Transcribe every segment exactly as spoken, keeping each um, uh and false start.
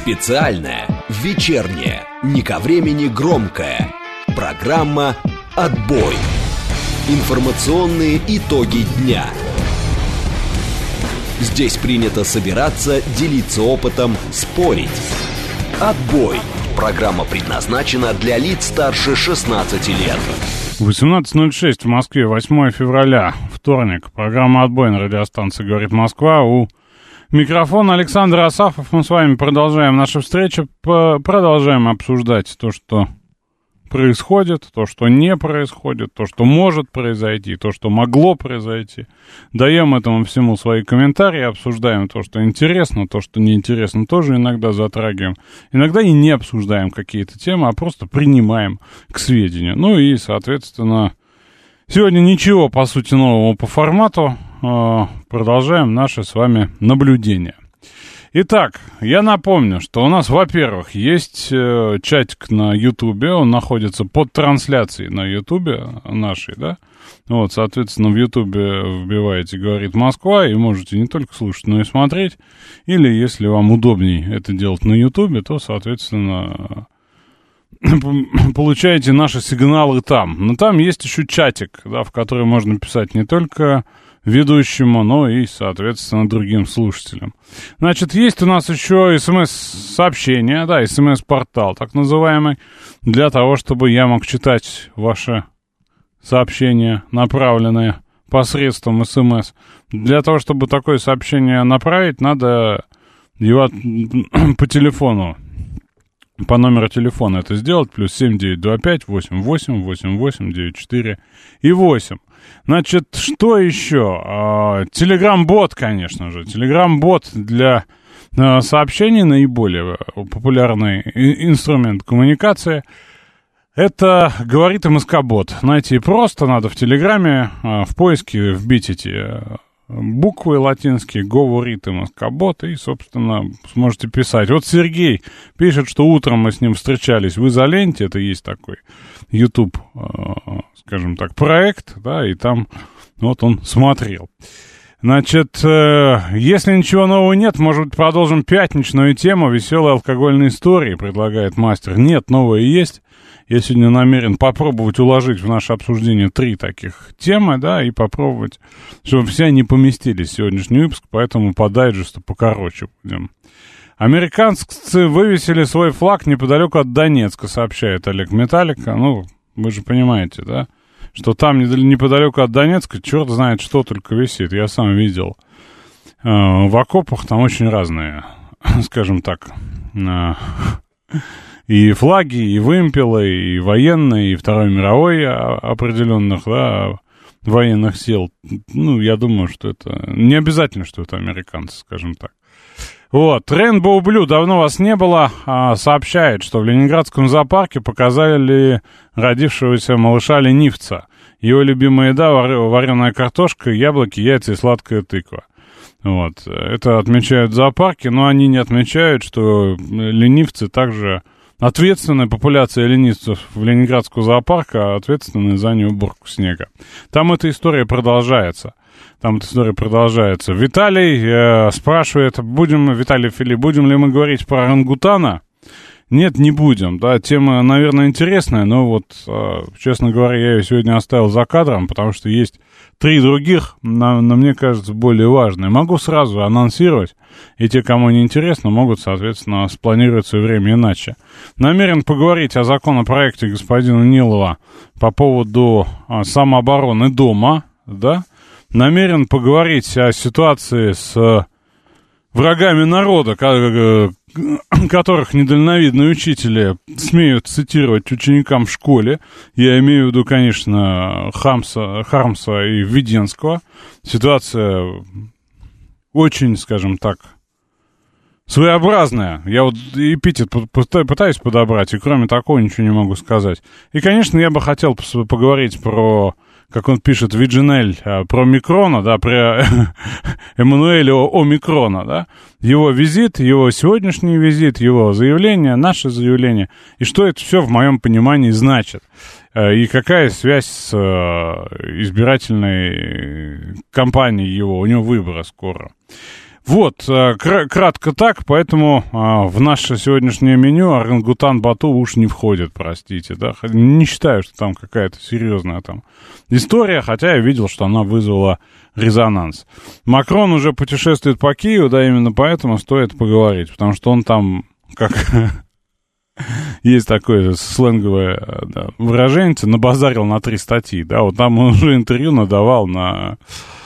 Специальная, вечерняя, не ко времени громкая. Программа «Отбой». Информационные итоги дня. Здесь принято собираться, делиться опытом, спорить. «Отбой». Программа предназначена для лиц старше шестнадцати лет. восемнадцать ноль шесть в Москве, восьмое февраля, вторник. Программа «Отбой» на радиостанции «Говорит Москва». У микрофона Александр Асафов. Мы с вами продолжаем нашу встречу, продолжаем обсуждать то, что происходит, то, что не происходит, то, что может произойти, то, что могло произойти. Даем этому всему свои комментарии, обсуждаем то, что интересно, то, что неинтересно, тоже иногда затрагиваем. Иногда и не обсуждаем какие-то темы, а просто принимаем к сведению. Ну и, соответственно, сегодня ничего, по сути, нового по формату. Продолжаем наши с вами наблюдения. Итак, я напомню, что у нас, во-первых, есть э, чатик на Ютубе, он находится под трансляцией на Ютубе нашей, да, вот, соответственно, в Ютубе вбиваете «Говорит Москва» и можете не только слушать, но и смотреть, или, если вам удобней это делать на Ютубе, то, соответственно, получаете наши сигналы там. Но там есть еще чатик, да, в который можно писать не только ведущему, но и, соответственно, другим слушателям. Значит, есть у нас еще смс-сообщение, да, смс-портал, так называемый, для того, чтобы я мог читать ваши сообщения, направленные посредством смс. Для того, чтобы такое сообщение направить, надо его по телефону, по номеру телефона это сделать, плюс семь девятьсот двадцать пять восемьдесят восемь восемьдесят восемь девяносто четыре и восемь. Значит, что еще? Телеграм-бот, конечно же. Телеграм-бот для сообщений наиболее популярный инструмент коммуникации. Это «Говорит МСК-бот». Знаете, просто надо в Телеграме в поиске вбить эти буквы латинские, «Говорит МСК-бот», и, собственно, сможете писать. Вот Сергей пишет, что утром мы с ним встречались в изоленте, это есть такой YouTube, скажем так, проект, да, и там вот он смотрел. Значит, если ничего нового нет, может быть, продолжим пятничную тему «Веселые алкогольные истории», предлагает мастер. Нет, новое есть. Я сегодня намерен попробовать уложить в наше обсуждение три таких темы, да, и попробовать, чтобы все они поместились в сегодняшний выпуск, поэтому по дайджесту покороче будем. Американцы вывесили свой флаг неподалеку от Донецка, сообщает Олег Металлика. Ну, вы же понимаете, да, что там неподалеку от Донецка черт знает что только висит. Я сам видел э, в окопах, там очень разные, скажем так, э, и флаги, и вымпелы, и военные, и Второй мировой определенных, да, военных сил. Ну, я думаю, что это не обязательно, что это американцы, скажем так. Вот, Rainbow Blue, давно вас не было, а, сообщает, что в Ленинградском зоопарке показали родившегося малыша-ленивца. Его любимая еда — вареная картошка, яблоки, яйца и сладкая тыква. Вот, это отмечают в зоопарке, но они не отмечают, что ленивцы также... Ответственная популяция ленивцев в Ленинградского зоопарка, ответственная за неуборку снега. Там эта история продолжается. Там эта история продолжается. Виталий э, спрашивает, будем, Виталий Филипп, будем ли мы говорить про орангутана? Нет, не будем. Да, тема, наверное, интересная, но вот, э, честно говоря, я ее сегодня оставил за кадром, потому что есть три других, но, но мне кажется, более важные. Могу сразу анонсировать, и те, кому не интересно, могут, соответственно, спланировать свое время иначе. Намерен поговорить о законопроекте господина Нилова по поводу а, самообороны дома, да. Намерен поговорить о ситуации с врагами народа, которых недальновидные учителя смеют цитировать ученикам в школе. Я имею в виду, конечно, Хамса, Хармса и Введенского. Ситуация очень, скажем так, своеобразная. Я вот эпитет пытаюсь подобрать, и кроме такого ничего не могу сказать. И, конечно, я бы хотел поговорить про, как он пишет, Виджинель, про Микрона, да, про Эммануэля Омикрона, да, его визит, его сегодняшний визит, его заявление, наше заявление, и что это все в моем понимании значит, и какая связь с избирательной кампанией его, у него выборы скоро. Вот, кр- кратко так, поэтому а, в наше сегодняшнее меню орангутан Бату уж не входит, простите, да. Не считаю, что там какая-то серьезная там история, хотя я видел, что она вызвала резонанс. Макрон уже путешествует по Киеву, да, именно поэтому стоит поговорить, потому что он там, как есть такое сленговое да, выражение, набазарил на три статьи, да, вот там он уже интервью надавал на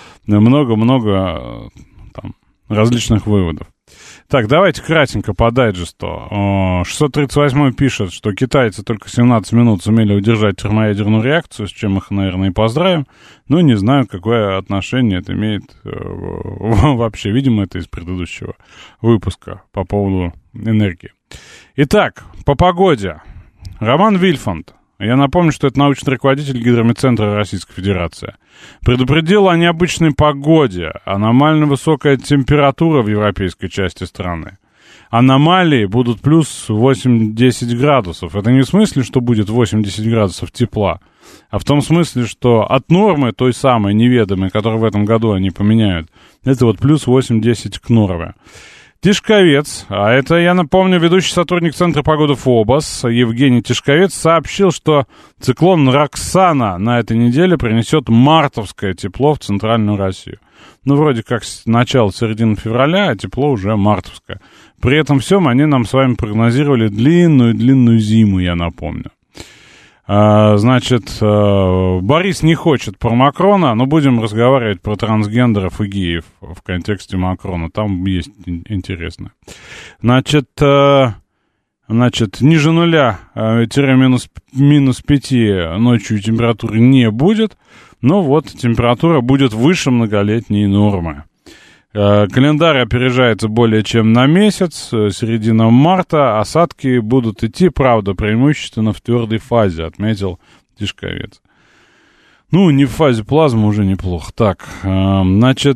много-много там различных выводов. Так, давайте кратенько по дайджесту. шестьсот тридцать восьмой пишет, что китайцы только семнадцать минут сумели удержать термоядерную реакцию, с чем их, наверное, и поздравим. Но не знаю, какое отношение это имеет вообще. Видимо, это из предыдущего выпуска по поводу энергии. Итак, по погоде. Роман Вильфанд. Я напомню, что это научный руководитель Гидрометцентра Российской Федерации. Предупредил о необычной погоде, аномально высокая температура в европейской части страны. Аномалии будут плюс восемь-десять градусов. Это не в смысле, что будет восемьдесят градусов тепла, а в том смысле, что от нормы, той самой неведомой, которую в этом году они поменяют, это вот плюс восемь-десять к норме. Тишковец, а это, я напомню, ведущий сотрудник Центра погоды ФОБОС Евгений Тишковец сообщил, что циклон Роксана на этой неделе принесет мартовское тепло в центральную Россию. Ну, вроде как с начала середины февраля, а тепло уже мартовское. При этом всем они нам с вами прогнозировали длинную-длинную зиму, я напомню. А, значит, Борис не хочет про Макрона, но будем разговаривать про трансгендеров и геев в контексте Макрона. Там есть интересно. Значит, значит ниже нуля, тире минус, минус пяти ночью температуры не будет, но вот температура будет выше многолетней нормы. Календарь опережается более чем на месяц, середина марта, осадки будут идти, правда, преимущественно в твердой фазе, отметил Тишковец. Ну, не в фазе плазмы уже неплохо. Так, значит,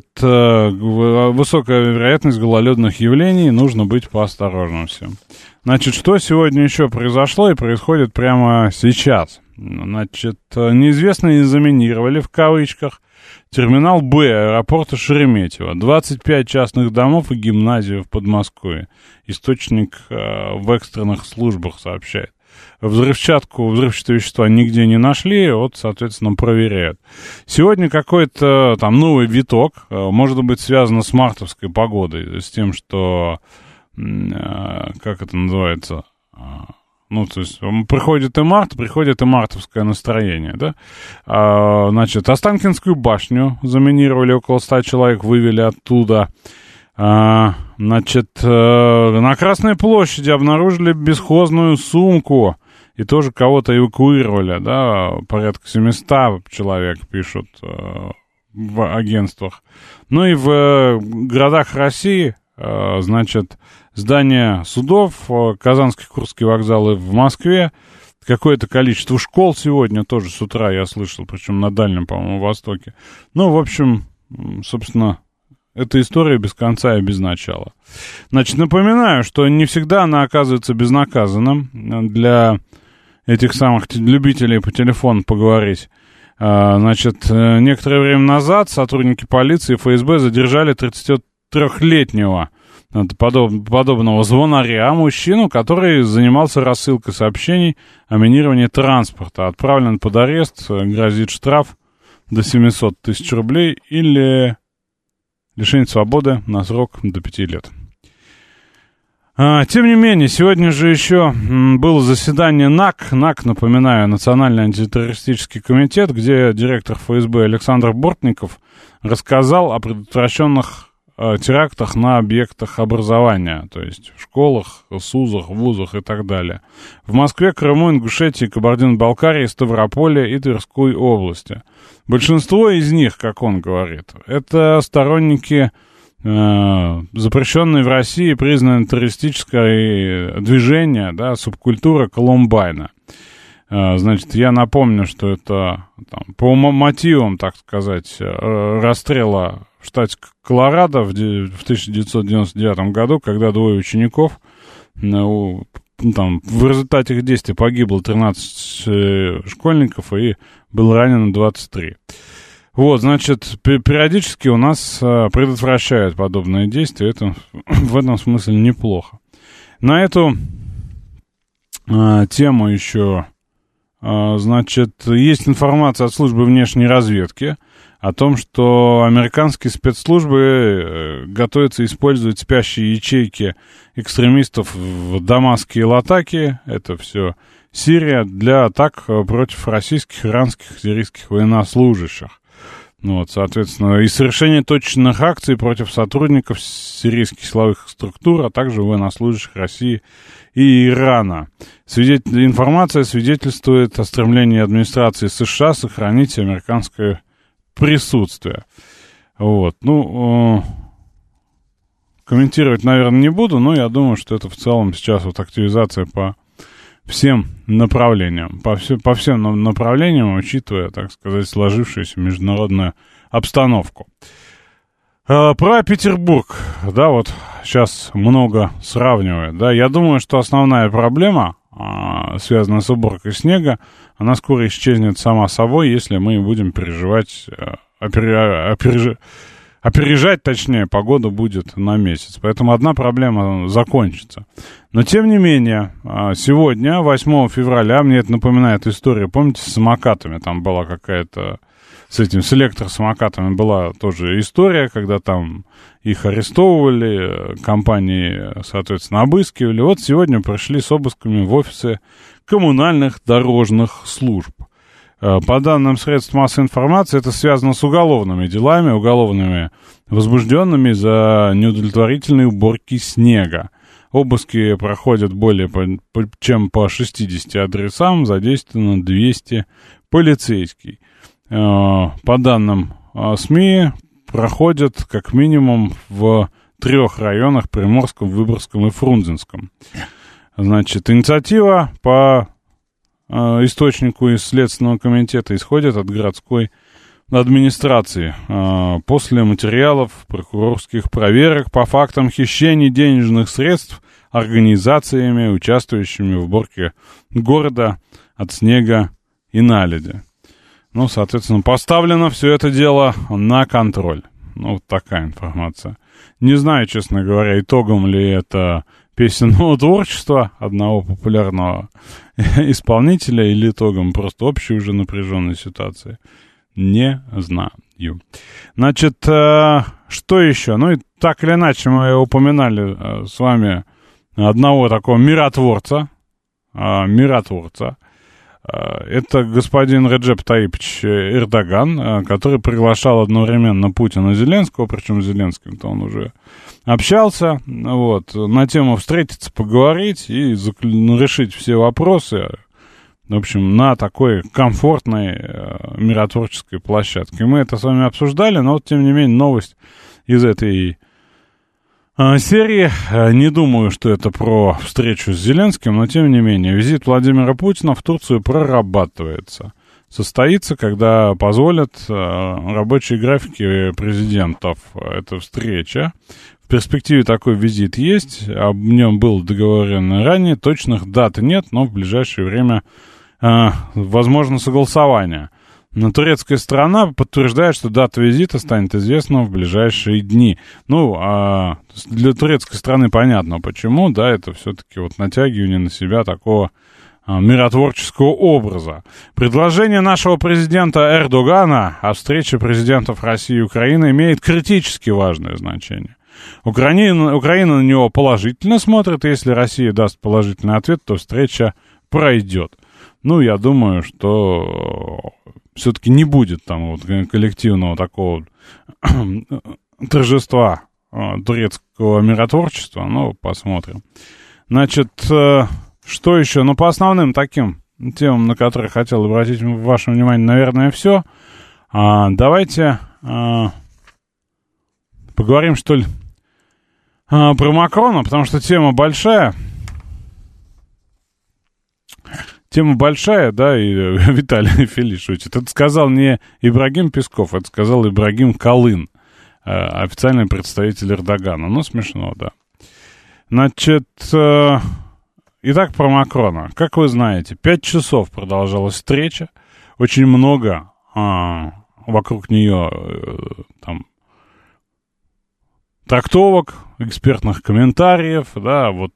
высокая вероятность гололедных явлений, нужно быть поосторожным всем. Значит, что сегодня еще произошло и происходит прямо сейчас? Значит, неизвестные заминировали, в кавычках, терминал Б аэропорта Шереметьево. двадцать пять частных домов и гимназию в Подмосковье. Источник э, в экстренных службах сообщает. Взрывчатку, взрывчатые вещества нигде не нашли, вот, соответственно, проверяют. Сегодня какой-то там новый виток, э, может быть, связано с мартовской погодой, с тем, что, э, как это называется... Э, Ну, то есть, приходит и март, приходит и мартовское настроение, да? А, значит, Останкинскую башню заминировали, около ста человек вывели оттуда. А, значит, на Красной площади обнаружили бесхозную сумку и тоже кого-то эвакуировали, да? Порядка семьсот человек пишут в агентствах. Ну и в городах России, значит... Здания судов, Казанский, Курский вокзалы в Москве, какое-то количество школ сегодня тоже с утра я слышал, причем на Дальнем, по-моему, Востоке. Ну, в общем, собственно, эта история без конца и без начала. Значит, напоминаю, что не всегда она оказывается безнаказанным для этих самых любителей по телефону поговорить. Значит, некоторое время назад сотрудники полиции и эф эс бэ задержали тридцатитрёхлетнего Подоб, подобного звонаря, мужчину, который занимался рассылкой сообщений о минировании транспорта. Отправлен под арест, грозит штраф до семьсот тысяч рублей или лишение свободы на срок до пяти лет. А, тем не менее, сегодня же еще было заседание НАК. НАК, напоминаю, Национальный антитеррористический комитет, где директор эф эс бэ Александр Бортников рассказал о предотвращенных терактах на объектах образования, то есть в школах, СУЗах, вузах и так далее. В Москве, Крыму, Ингушетии, Кабардино-Балкарии, Ставрополе и Тверской области. Большинство из них, как он говорит, это сторонники э, запрещенной в России, признанной террористическое движение, да, субкультура Колумбайна. Э, значит, я напомню, что это там, по мотивам, так сказать, расстрела в штате Колорадо в тысяча девятьсот девяносто девятом году, когда двое учеников, ну, там, в результате их действий погибло тринадцать школьников и было ранено двадцать три. Вот, значит, периодически у нас предотвращают подобные действия. Это в этом смысле неплохо. На эту а, тему еще, а, значит, есть информация от службы внешней разведки о том, что американские спецслужбы готовятся использовать спящие ячейки экстремистов в Дамаске и Латакии, это все Сирия, для атак против российских, иранских, сирийских военнослужащих. Вот, соответственно, и совершение точечных акций против сотрудников сирийских силовых структур, а также военнослужащих России и Ирана. Свидетель... Информация свидетельствует о стремлении администрации США сохранить американское присутствие. Вот, ну, э... комментировать, наверное, не буду, но я думаю, что это в целом сейчас вот активизация по всем направлениям, по, все, по всем направлениям, учитывая, так сказать, сложившуюся международную обстановку. Э, про Петербург, да, вот сейчас много сравнивают, да, я думаю, что основная проблема, э, связанная с уборкой снега, она скоро исчезнет сама собой, если мы будем переживать, э, опер, опереж, опережать, точнее, погода будет на месяц. Поэтому одна проблема закончится. Но, тем не менее, сегодня, восьмого февраля, мне это напоминает историю, помните, с самокатами, там была какая-то, с этим, с электросамокатами была тоже история, когда там их арестовывали, компании, соответственно, обыскивали. Вот сегодня пришли с обысками в офисы коммунальных дорожных служб. По данным средств массовой информации, это связано с уголовными делами, уголовными возбужденными за неудовлетворительные уборки снега. Обыски проходят более по, по, чем по шестидесяти адресам, задействовано двести полицейских. По данным СМИ, проходят как минимум в трех районах: Приморском, Выборгском и Фрунзенском. Значит, инициатива по источнику из Следственного комитета исходит от городской администрации. После материалов прокурорских проверок по фактам хищений денежных средств организациями, участвующими в уборке города от снега и наледи. Ну, соответственно, поставлено все это дело на контроль. Ну, вот такая информация. Не знаю, честно говоря, итогом ли это песенного творчества одного популярного исполнителя или итогом просто общей уже напряженной ситуации. Не знаю. Значит, э, что еще? Ну, и так или иначе мы упоминали э, с вами одного такого миротворца. Э, миротворца. Это господин Реджеп Таипович Эрдоган, который приглашал одновременно Путина и Зеленского, причем с Зеленским-то он уже общался, вот, на тему встретиться, поговорить и решить все вопросы, в общем, на такой комфортной миротворческой площадке. Мы это с вами обсуждали, но, вот, тем не менее, новость из этой серии. Не думаю, что это про встречу с Зеленским, но тем не менее, визит Владимира Путина в Турцию прорабатывается. Состоится, когда позволят рабочие графики президентов эта встреча. В перспективе такой визит есть, об нем было договорено ранее, точных дат нет, но в ближайшее время возможно согласование. Но турецкая сторона подтверждает, что дата визита станет известна в ближайшие дни. Ну, а для турецкой стороны понятно почему, да, это все-таки вот натягивание на себя такого а, миротворческого образа. Предложение нашего президента Эрдогана о встрече президентов России и Украины имеет критически важное значение. Украина, Украина на него положительно смотрит, и если Россия даст положительный ответ, то встреча пройдет. Ну, я думаю, что все-таки не будет там вот коллективного такого торжества э, турецкого миротворчества, но посмотрим. Значит, э, что еще? Ну, по основным таким темам, на которые хотел обратить ваше внимание, наверное, все. А, давайте а, поговорим, что ли, а, про Макрона, потому что тема большая. Тема большая, да, и Виталий Филипп шутит. Это сказал не Ибрагим Песков, это сказал Ибрагим Калын, официальный представитель Эрдогана. Ну, смешно, да. Значит, итак, про Макрона. Как вы знаете, пять часов продолжалась встреча. Очень много а, вокруг нее там трактовок, экспертных комментариев, да, вот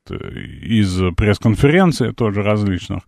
из пресс-конференций тоже различных.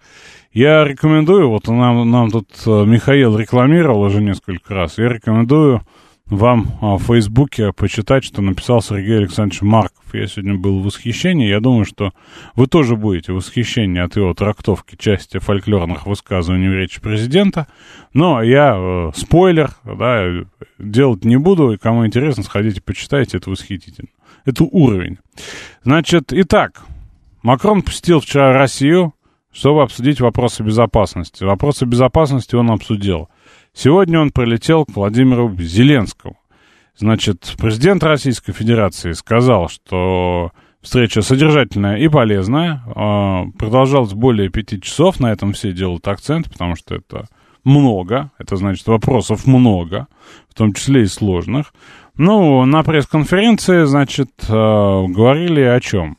Я рекомендую, вот нам, нам тут Михаил рекламировал уже несколько раз, я рекомендую вам в Фейсбуке почитать, что написал Сергей Александрович Марков. Я сегодня был в восхищении, я думаю, что вы тоже будете в восхищении от его трактовки части фольклорных высказываний в речи президента, но я, э, спойлер, да, делать не буду, и кому интересно, сходите, почитайте, это восхитительно. Это уровень. Значит, итак, Макрон посетил вчера Россию, чтобы обсудить вопросы безопасности. Вопросы безопасности он обсудил. Сегодня он прилетел к Владимиру Зеленскому. Значит, президент Российской Федерации сказал, что встреча содержательная и полезная. Продолжалась более пяти часов. На этом все делают акцент, потому что это много. Это значит, вопросов много, в том числе и сложных. Ну, на пресс-конференции, значит, говорили о чем?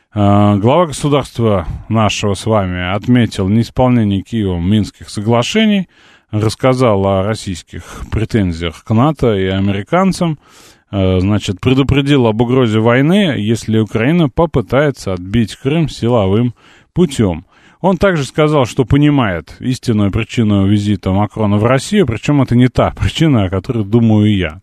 Глава государства нашего с вами отметил неисполнение Киевом Минских соглашений, рассказал о российских претензиях к НАТО и американцам, значит, предупредил об угрозе войны, если Украина попытается отбить Крым силовым путем. Он также сказал, что понимает истинную причину визита Макрона в Россию, причем это не та причина, о которой думаю я.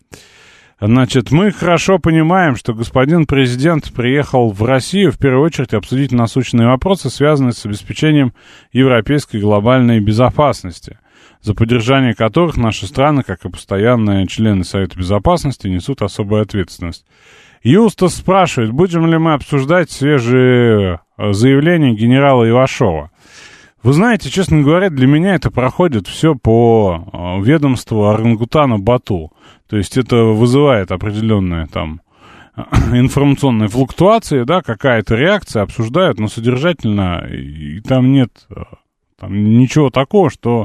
Значит, мы хорошо понимаем, что господин президент приехал в Россию в первую очередь обсудить насущные вопросы, связанные с обеспечением европейской глобальной безопасности, за поддержание которых наши страны, как и постоянные члены Совета Безопасности, несут особую ответственность. Юстас спрашивает, будем ли мы обсуждать свежие заявления генерала Ивашова. Вы знаете, честно говоря, для меня это проходит все по ведомству орангутана Бату. То есть это вызывает определенные там информационные флуктуации, да, какая-то реакция, обсуждают, но содержательно, и там нет там ничего такого, что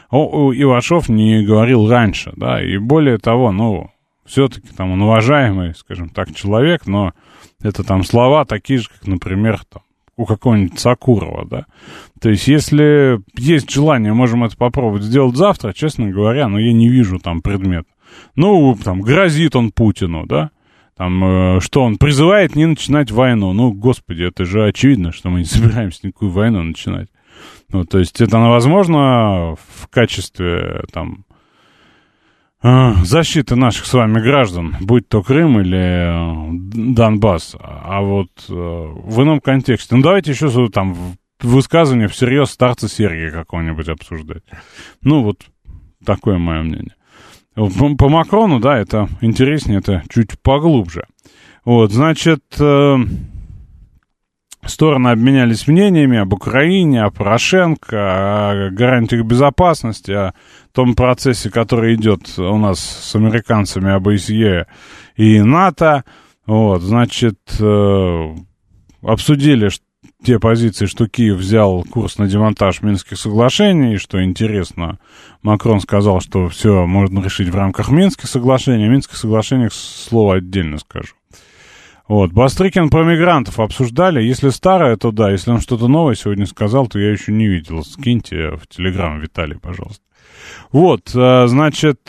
Ивашов не говорил раньше, да, и более того, ну, все-таки там он уважаемый, скажем так, человек, но это там слова такие же, как, например, там, у какого-нибудь Сакурова, да. То есть, если есть желание, можем это попробовать сделать завтра, честно говоря, но я не вижу там предмет. Ну, там, грозит он Путину, да, там, э, что он призывает не начинать войну. Ну, господи, это же очевидно, что мы не собираемся никакую войну начинать. Ну, то есть, это возможно в качестве, там, э, защиты наших с вами граждан, будь то Крым или э, Донбасс, а вот э, в ином контексте. Ну, давайте еще там высказывание всерьез старца Сергия какого-нибудь обсуждать. Ну, вот такое мое мнение. По Макрону, да, это интереснее, это чуть поглубже. Вот, значит, э, стороны обменялись мнениями об Украине, о Порошенко, о гарантиях безопасности, о том процессе, который идет у нас с американцами, об ОБСЕ и НАТО. Вот, значит, э, обсудили, что те позиции, что Киев взял курс на демонтаж Минских соглашений, и, что интересно, Макрон сказал, что все можно решить в рамках Минских соглашений. О Минских соглашениях слово отдельно скажу. Вот, Бастрыкин про мигрантов обсуждали. Если старое, то да. Если он что-то новое сегодня сказал, то я еще не видел. Скиньте в Телеграм, Виталий, пожалуйста. Вот, значит...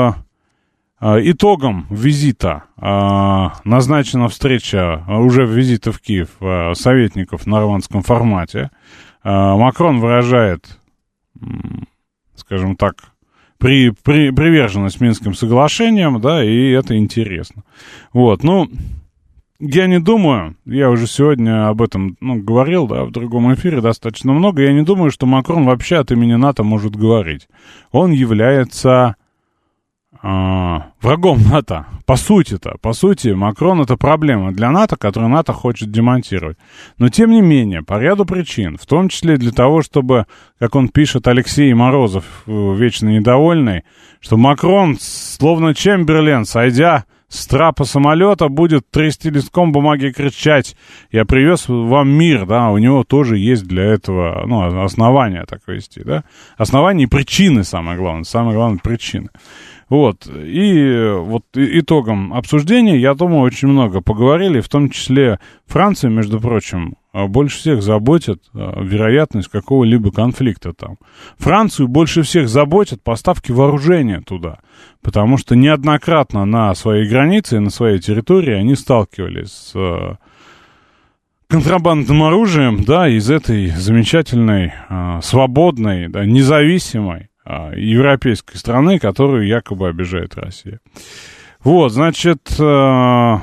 Итогом визита э, назначена встреча, уже визита в Киев э, советников в нормандском формате. Э, Макрон выражает, э, скажем так, при, при, приверженность Минским соглашениям, да, и это интересно. Вот, ну, я не думаю, я уже сегодня об этом, ну, говорил, да, в другом эфире достаточно много, я не думаю, что Макрон вообще от имени НАТО может говорить. Он является... А, врагом НАТО. По сути-то, по сути, Макрон — это проблема для НАТО, которую НАТО хочет демонтировать. Но, тем не менее, по ряду причин, в том числе для того, чтобы, как он пишет, Алексей Морозов, вечно недовольный, что Макрон, словно Чемберлен, сойдя с трапа самолета, будет трясти листком бумаги и кричать: «Я привез вам мир», да, у него тоже есть для этого, ну, основания так вести, да, основания и причины, самое главное, самое главное, причины. Вот, и вот итогом обсуждения, я думаю, очень много поговорили, в том числе Франция, между прочим, больше всех заботит вероятность какого-либо конфликта там. Францию больше всех заботят поставки вооружения туда, потому что неоднократно на своей границе и на своей территории они сталкивались с контрабандным оружием, да, из этой замечательной, свободной, да, независимой европейской страны, которую якобы обижает Россия. Вот, значит, что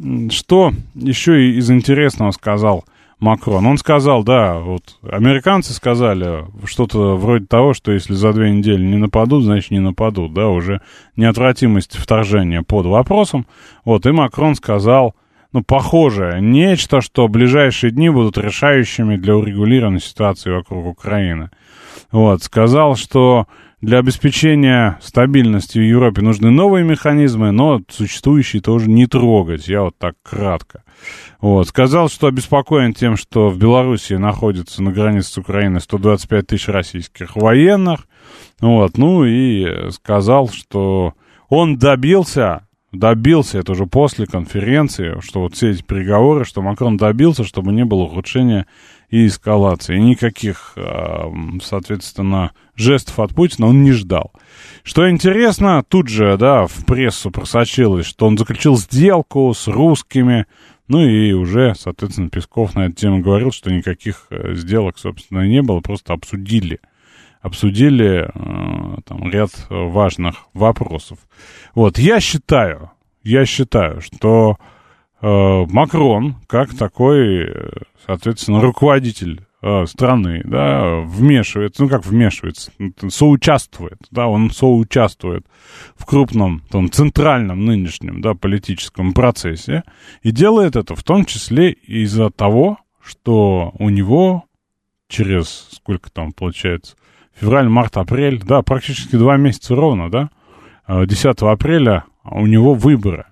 еще из интересного сказал Макрон? Он сказал, да, вот американцы сказали что-то вроде того, что если за две недели не нападут, значит не нападут, да, уже неотвратимость вторжения под вопросом. Вот, и Макрон сказал, ну, похожее, нечто, что ближайшие дни будут решающими для урегулирования ситуации вокруг Украины. Вот, сказал, что для обеспечения стабильности в Европе нужны новые механизмы, но существующие тоже не трогать. Я вот так кратко. Вот. Сказал, что обеспокоен тем, что в Белоруссии находится на границе с Украиной сто двадцать пять тысяч российских военных. Вот. Ну и сказал, что он добился, добился, это уже после конференции, что вот все эти переговоры, что Макрон добился, чтобы не было ухудшения и эскалации. И никаких, соответственно, жестов от Путина он не ждал. Что интересно, тут же, да, в прессу просочилось, что он заключил сделку с русскими, ну и уже, соответственно, Песков на эту тему говорил, что никаких сделок, собственно, не было, просто обсудили. Обсудили там ряд важных вопросов. Вот, я считаю, я считаю, что Макрон, как такой, соответственно, руководитель э, страны, да, вмешивается, ну как вмешивается, соучаствует, да, он соучаствует в крупном, там, центральном нынешнем, да, политическом процессе и делает это в том числе из-за того, что у него через, сколько там получается, февраль, март, апрель, да, практически два месяца ровно, да, десятого апреля у него выборы.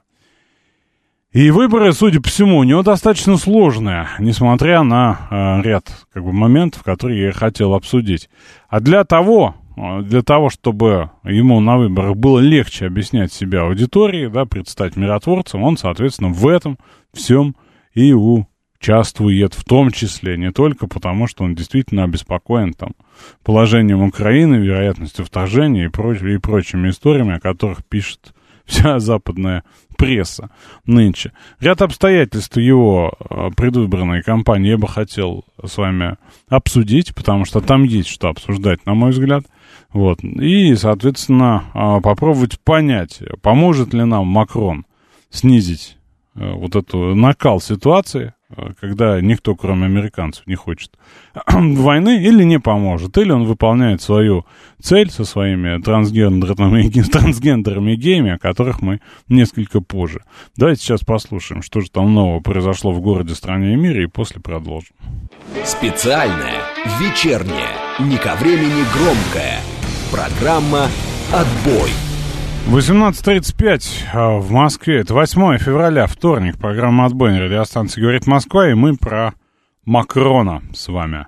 И выборы, судя по всему, у него достаточно сложные, несмотря на э, ряд как бы, моментов, которые я хотел обсудить. А для того, для того, чтобы ему на выборах было легче объяснять себя аудитории, да, предстать миротворцем, он, соответственно, в этом всем и участвует, в том числе, не только потому, что он действительно обеспокоен там положением Украины, вероятностью вторжения и, проч- и прочими историями, о которых пишет вся западная пресса нынче. Ряд обстоятельств его предвыборной кампании я бы хотел с вами обсудить, потому что там есть что обсуждать, на мой взгляд. Вот. И, соответственно, попробовать понять, поможет ли нам Макрон снизить вот эту накал ситуации, когда никто, кроме американцев, не хочет войны, или не поможет, или он выполняет свою цель со своими трансгендерными, трансгендерами и геями, о которых мы несколько позже. Давайте сейчас послушаем, что же там нового произошло в городе, стране и мире, и после продолжим. Специальная, вечерняя, не ко времени громкая программа «Отбой». восемнадцать тридцать пять в Москве, это восьмое февраля, вторник, программа «Отбой» на радиостанции «Говорит Москва», и мы про Макрона с вами.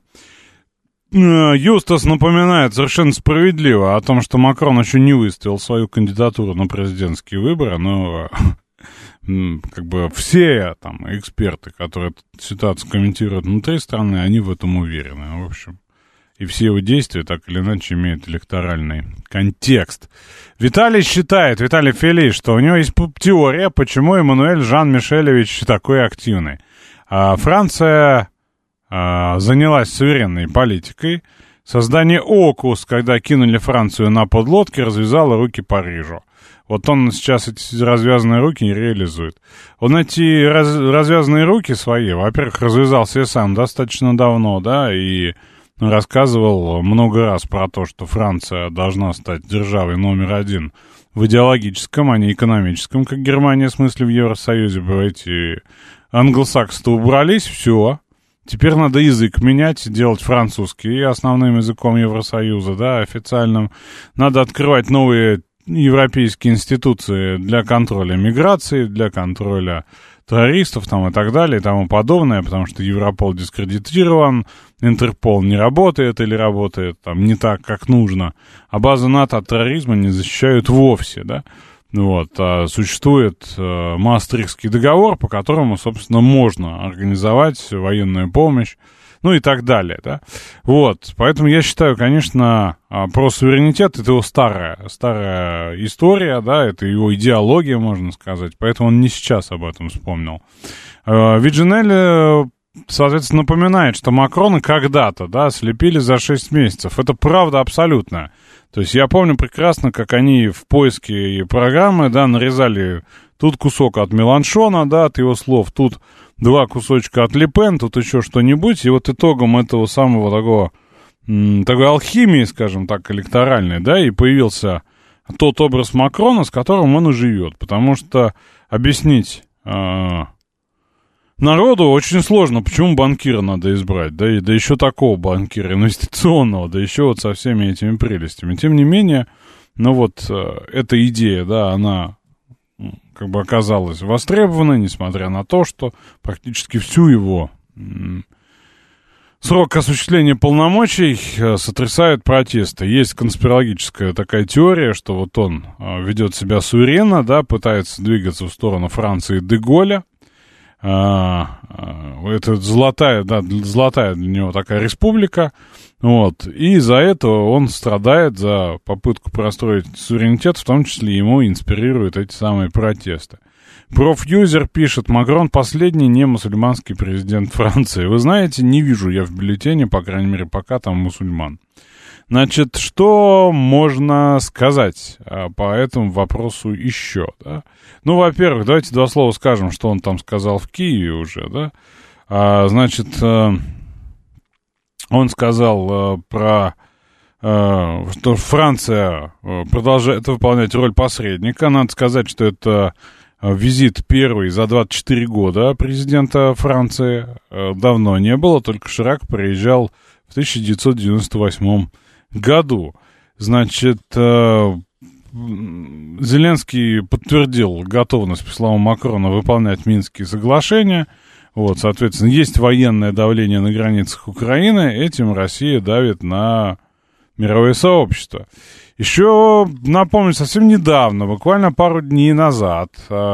Юстас напоминает совершенно справедливо о том, что Макрон еще не выставил свою кандидатуру на президентские выборы, но как бы все там эксперты, которые эту ситуацию комментируют внутри страны, они в этом уверены, в общем. И все его действия так или иначе имеют электоральный контекст. Виталий считает, Виталий Фелий, что у него есть теория, почему Эммануэль Жан-Мишелевич такой активный. А Франция а, занялась суверенной политикой. Создание ОКУС, когда кинули Францию на подлодки, развязало руки Парижу. Вот он сейчас эти развязанные руки реализует. Он эти раз, развязанные руки свои, во-первых, развязался и сам достаточно давно, да, и рассказывал много раз про то, что Франция должна стать державой номер один в идеологическом, а не экономическом, как Германия, в смысле в Евросоюзе. Эти англосаксы-то убрались, все. Теперь надо язык менять, делать французский основным языком Евросоюза, да, официальным. Надо открывать новые европейские институции для контроля миграции, для контроля террористов там и так далее и тому подобное, потому что Европол дискредитирован, Интерпол не работает или работает там не так, как нужно, а базы НАТО от терроризма не защищают вовсе, да. Вот, а существует э, Маастрихтский договор, по которому, собственно, можно организовать военную помощь, ну и так далее, да. Вот, поэтому я считаю, конечно, про суверенитет — это его старая, старая история, да, это его идеология, можно сказать, поэтому он не сейчас об этом вспомнил. Виджинелли, соответственно, напоминает, что Макрона когда-то, да, слепили за шесть месяцев. Это правда абсолютно. То есть я помню прекрасно, как они в поиске программы, да, нарезали тут кусок от Меланшона, да, от его слов, тут два кусочка от Ле Пен, тут еще что-нибудь, и вот итогом этого самого такого, м, такой алхимии, скажем так, электоральной, да, и появился тот образ Макрона, с которым он и живет, потому что объяснить э, народу очень сложно, почему банкира надо избрать, да, и, да еще такого банкира, инвестиционного, да еще вот со всеми этими прелестями. Тем не менее, ну вот, э, эта идея, да, она как бы оказалась востребованной, несмотря на то, что практически всю его м, срок осуществления полномочий э, сотрясают протесты. Есть конспирологическая такая теория, что вот он э, ведет себя суверенно, да, пытается двигаться в сторону Франции де Голля. А, это золотая, да, золотая для него такая республика, вот, и за это он страдает, за попытку простроить суверенитет, в том числе ему инспирируют эти самые протесты. Профьюзер пишет: Макрон последний не мусульманский президент Франции. Вы знаете, не вижу я в бюллетене, по крайней мере, пока там мусульман. Значит, что можно сказать а, по этому вопросу еще, да? Ну, во-первых, давайте два слова скажем, что он там сказал в Киеве уже, да? А, значит, а, он сказал а, про, а, что Франция продолжает выполнять роль посредника. Надо сказать, что это визит первый за двадцать четыре года президента Франции. Давно не было, только Ширак приезжал в тысяча девятьсот девяносто восьмом году. Значит, Зеленский подтвердил готовность, по словам Макрона, выполнять Минские соглашения. Вот, соответственно, есть военное давление на границах Украины. Этим Россия давит на мировое сообщество. Еще, напомню, совсем недавно, буквально пару дней назад,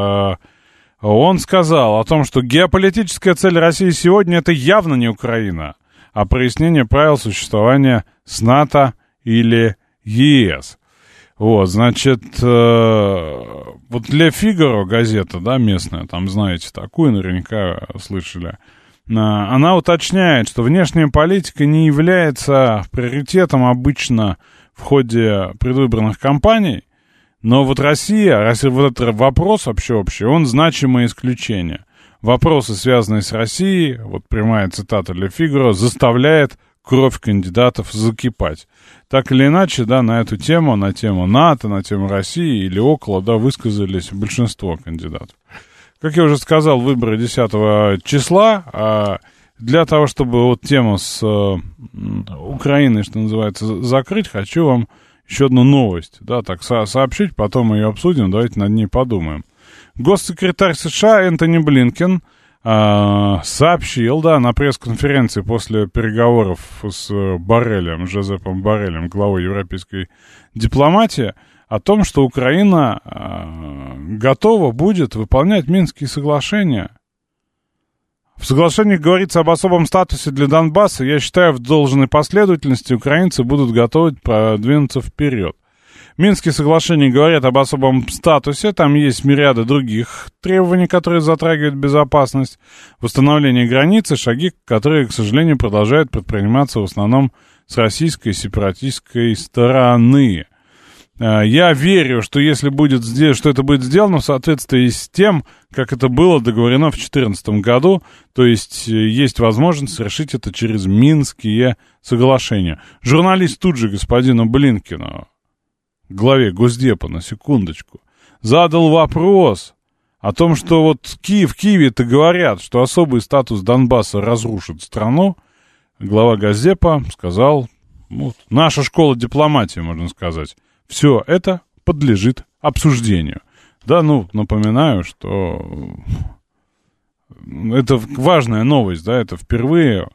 он сказал о том, что геополитическая цель России сегодня — это явно не Украина, а прояснение правил существования с НАТО или ЕС. Вот, значит, э, вот Ле Фигаро, газета, да, местная, там, знаете, такую наверняка слышали, э, она уточняет, что внешняя политика не является приоритетом обычно в ходе предвыборных кампаний, но вот Россия, Россия, вот этот вопрос вообще общий, он значимое исключение. Вопросы, связанные с Россией, вот прямая цитата Ле Фигаро, заставляет кровь кандидатов закипать. Так или иначе, да, на эту тему, на тему НАТО, на тему России или около, да, высказались большинство кандидатов. Как я уже сказал, выборы десятого числа, а для того, чтобы вот тему с э, Украиной, что называется, закрыть, хочу вам еще одну новость, да, так со- сообщить, потом мы ее обсудим, давайте над ней подумаем. Госсекретарь США Энтони Блинкен э, сообщил, да, на пресс-конференции после переговоров с Борреллем, Жозепом Борреллем, главой европейской дипломатии, о том, что Украина э, готова будет выполнять Минские соглашения. В соглашении говорится об особом статусе для Донбасса. Я считаю, в должной последовательности украинцы будут готовы продвинуться вперед. Минские соглашения говорят об особом статусе, там есть мириады других требований, которые затрагивают безопасность, восстановление границы, шаги, которые, к сожалению, продолжают предприниматься в основном с российской сепаратистской стороны. Я верю, что если будет, что это будет сделано в соответствии с тем, как это было договорено в две тысячи четырнадцатом году, то есть есть возможность решить это через Минские соглашения. Журналист тут же господину Блинкену, главе Госдепа, на секундочку, задал вопрос о том, что вот Киев, в Киеве-то говорят, что особый статус Донбасса разрушит страну. Глава Госдепа сказал, вот, наша школа дипломатии, можно сказать, все это подлежит обсуждению. Да, ну, напоминаю, что это важная новость, да, это впервые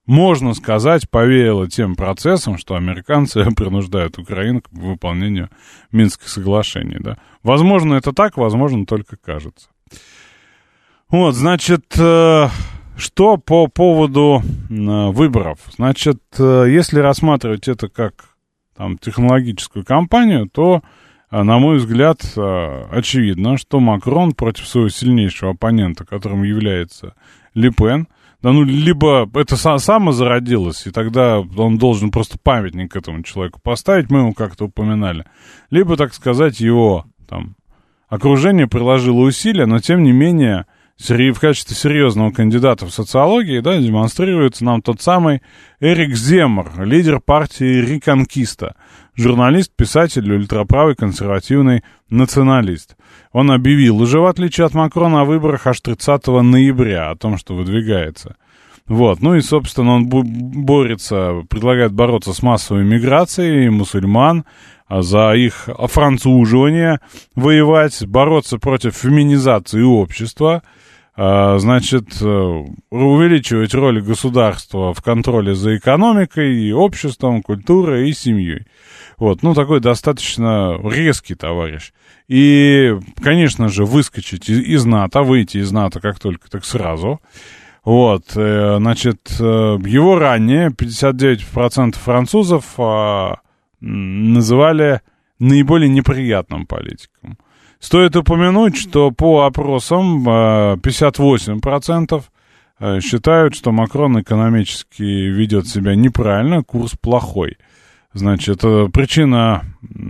можно сказать, повеяло тем процессом, что американцы принуждают Украину к выполнению Минских соглашений, да. Возможно, это так, возможно, только кажется. Вот, значит, что по поводу выборов? Значит, если рассматривать это как там, технологическую кампанию, то, на мой взгляд, очевидно, что Макрон против своего сильнейшего оппонента, которым является Ле Пен, да, ну, либо это само зародилось, и тогда он должен просто памятник этому человеку поставить, мы его как-то упоминали, либо, так сказать, его там окружение приложило усилия, но, тем не менее, в качестве серьезного кандидата в социологии, да, демонстрируется нам тот самый Эрик Земмор, лидер партии Реконкиста, журналист, писатель, ультраправый, консервативный националист. Он объявил уже, в отличие от Макрона, о выборах аж тридцатого ноября, о том, что выдвигается. Вот, ну и, собственно, он борется, предлагает бороться с массовой миграцией мусульман, за их офранцуживание воевать, бороться против феминизации общества, значит, увеличивать роль государства в контроле за экономикой, и обществом, культурой и семьей. Вот, ну, такой достаточно резкий товарищ. И, конечно же, выскочить из, из НАТО, выйти из НАТО как только, так сразу. Вот, значит, его ранее пятьдесят девять процентов французов называли наиболее неприятным политиком. Стоит упомянуть, что по опросам пятьдесят восемь процентов считают, что Макрон экономически ведет себя неправильно, курс плохой. Значит, причина...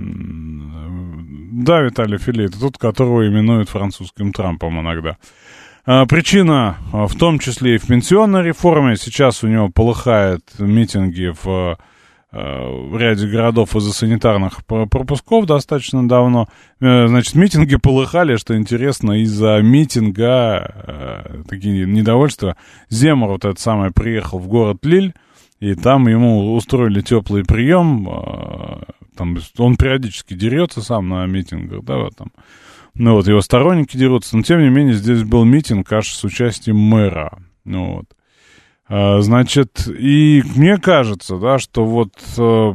Да, Виталий Филей, это тот, которого именуют французским Трампом иногда. Причина в том числе и в пенсионной реформе. Сейчас у него полыхают митинги в... в ряде городов из-за санитарных пропусков достаточно давно. Значит, митинги полыхали, что интересно, из-за митинга, такие недовольства. Земмор вот этот самый приехал в город Лиль, и там ему устроили теплый прием. Там он периодически дерется сам на митингах, да, вот там. Ну вот, его сторонники дерутся, но тем не менее здесь был митинг аж с участием мэра. Ну вот. Значит, и мне кажется, да, что вот э,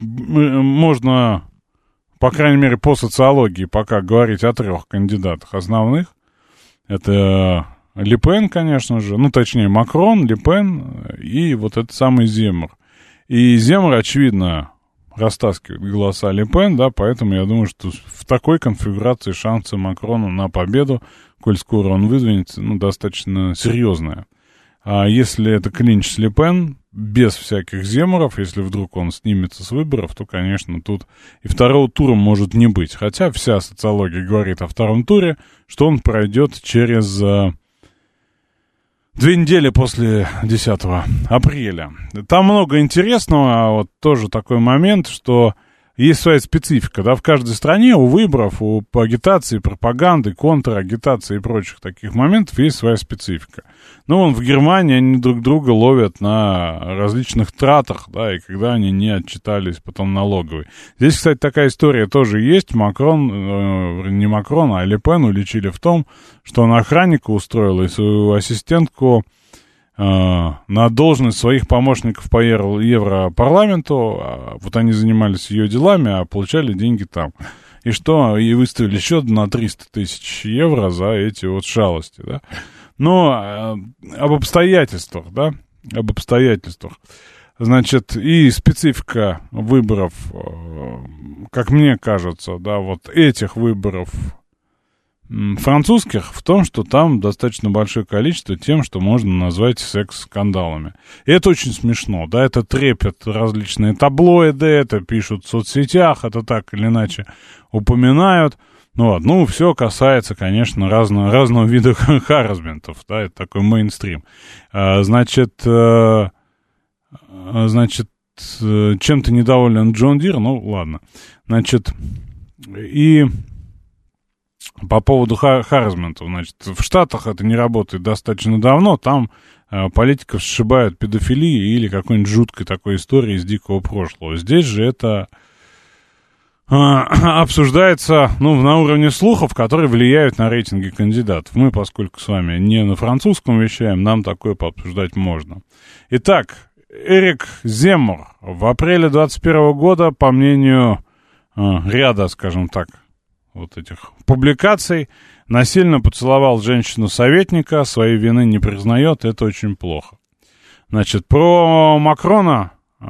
можно, по крайней мере, по социологии пока говорить о трех кандидатах основных. Это Ле Пен, конечно же, ну, точнее, Макрон, Ле Пен и вот этот самый Земмор. И Земмор, очевидно, растаскивает голоса Ле Пен, да, поэтому я думаю, что в такой конфигурации шансы Макрона на победу, коль скоро он выдвинется, ну, достаточно серьезные. А если это клинч с Ле Пен, без всяких Земморов, если вдруг он снимется с выборов, то, конечно, тут и второго тура может не быть. Хотя вся социология говорит о втором туре, что он пройдет через э, две недели после десятого апреля. Там много интересного, а вот тоже такой момент, что есть своя специфика, да, в каждой стране у выборов, у агитации, пропаганды, контрагитации и прочих таких моментов есть своя специфика. Ну, вон в Германии они друг друга ловят на различных тратах, да, и когда они не отчитались потом налоговой. Здесь, кстати, такая история тоже есть. Макрон, э, не Макрон, а Ле Пен уличили в том, что он охранника устроил и свою ассистентку на должность своих помощников по Европарламенту. Вот они занимались ее делами, а получали деньги там. И что? И выставили счет на триста тысяч евро за эти вот шалости, да. Но об обстоятельствах, да, об обстоятельствах. Значит, и специфика выборов, как мне кажется, да, вот этих выборов французских в том, что там достаточно большое количество тем, что можно назвать секс-скандалами. И это очень смешно, да, это трепет различные таблоиды, это пишут в соцсетях, это так или иначе упоминают. Ну, вот, ну, все касается, конечно, разного, разного вида харассментов, да, это такой мейнстрим. А, значит, а, значит, чем-то недоволен Джон Дир, ну, ладно. Значит, и... По поводу харассмента, значит, в Штатах это не работает достаточно давно, там э, политиков сшибают педофилией или какой-нибудь жуткой такой историей из дикого прошлого. Здесь же это э, обсуждается, ну, на уровне слухов, которые влияют на рейтинги кандидатов. Мы, поскольку с вами не на французском вещаем, нам такое пообсуждать можно. Итак, Эрик Земмур в апреле двадцать первого года, по мнению э, ряда, скажем так, вот этих публикаций, насильно поцеловал женщину-советника, своей вины не признает, это очень плохо. Значит, про Макрона э,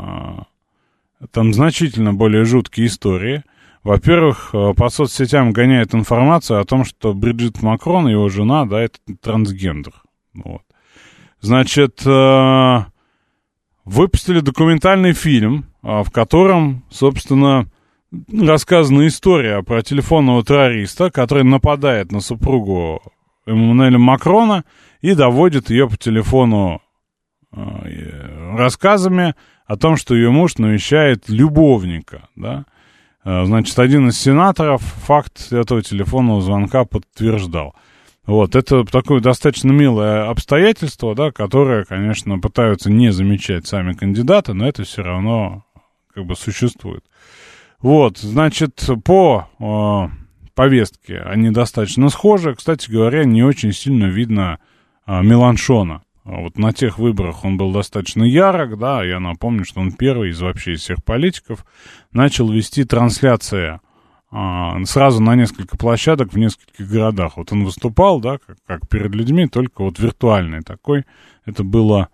там значительно более жуткие истории. Во-первых, э, по соцсетям гоняет информацию о том, что Бриджит Макрон, его жена, да, это трансгендер. Вот. Значит, э, выпустили документальный фильм, э, в котором, собственно, рассказана история про телефонного террориста, который нападает на супругу Эммануэля Макрона и доводит ее по телефону э, рассказами о том, что ее муж навещает любовника, да. Э, значит, один из сенаторов факт этого телефонного звонка подтверждал. Вот, это такое достаточно милое обстоятельство, да, которое, конечно, пытаются не замечать сами кандидаты, но это все равно как бы существует. Вот, значит, по э, повестке они достаточно схожи. Кстати говоря, не очень сильно видно э, Меланшона. Вот на тех выборах он был достаточно ярок, да, я напомню, что он первый из вообще из всех политиков начал вести трансляции э, сразу на несколько площадок в нескольких городах. Вот он выступал, да, как, как перед людьми, только вот виртуальный такой. Это было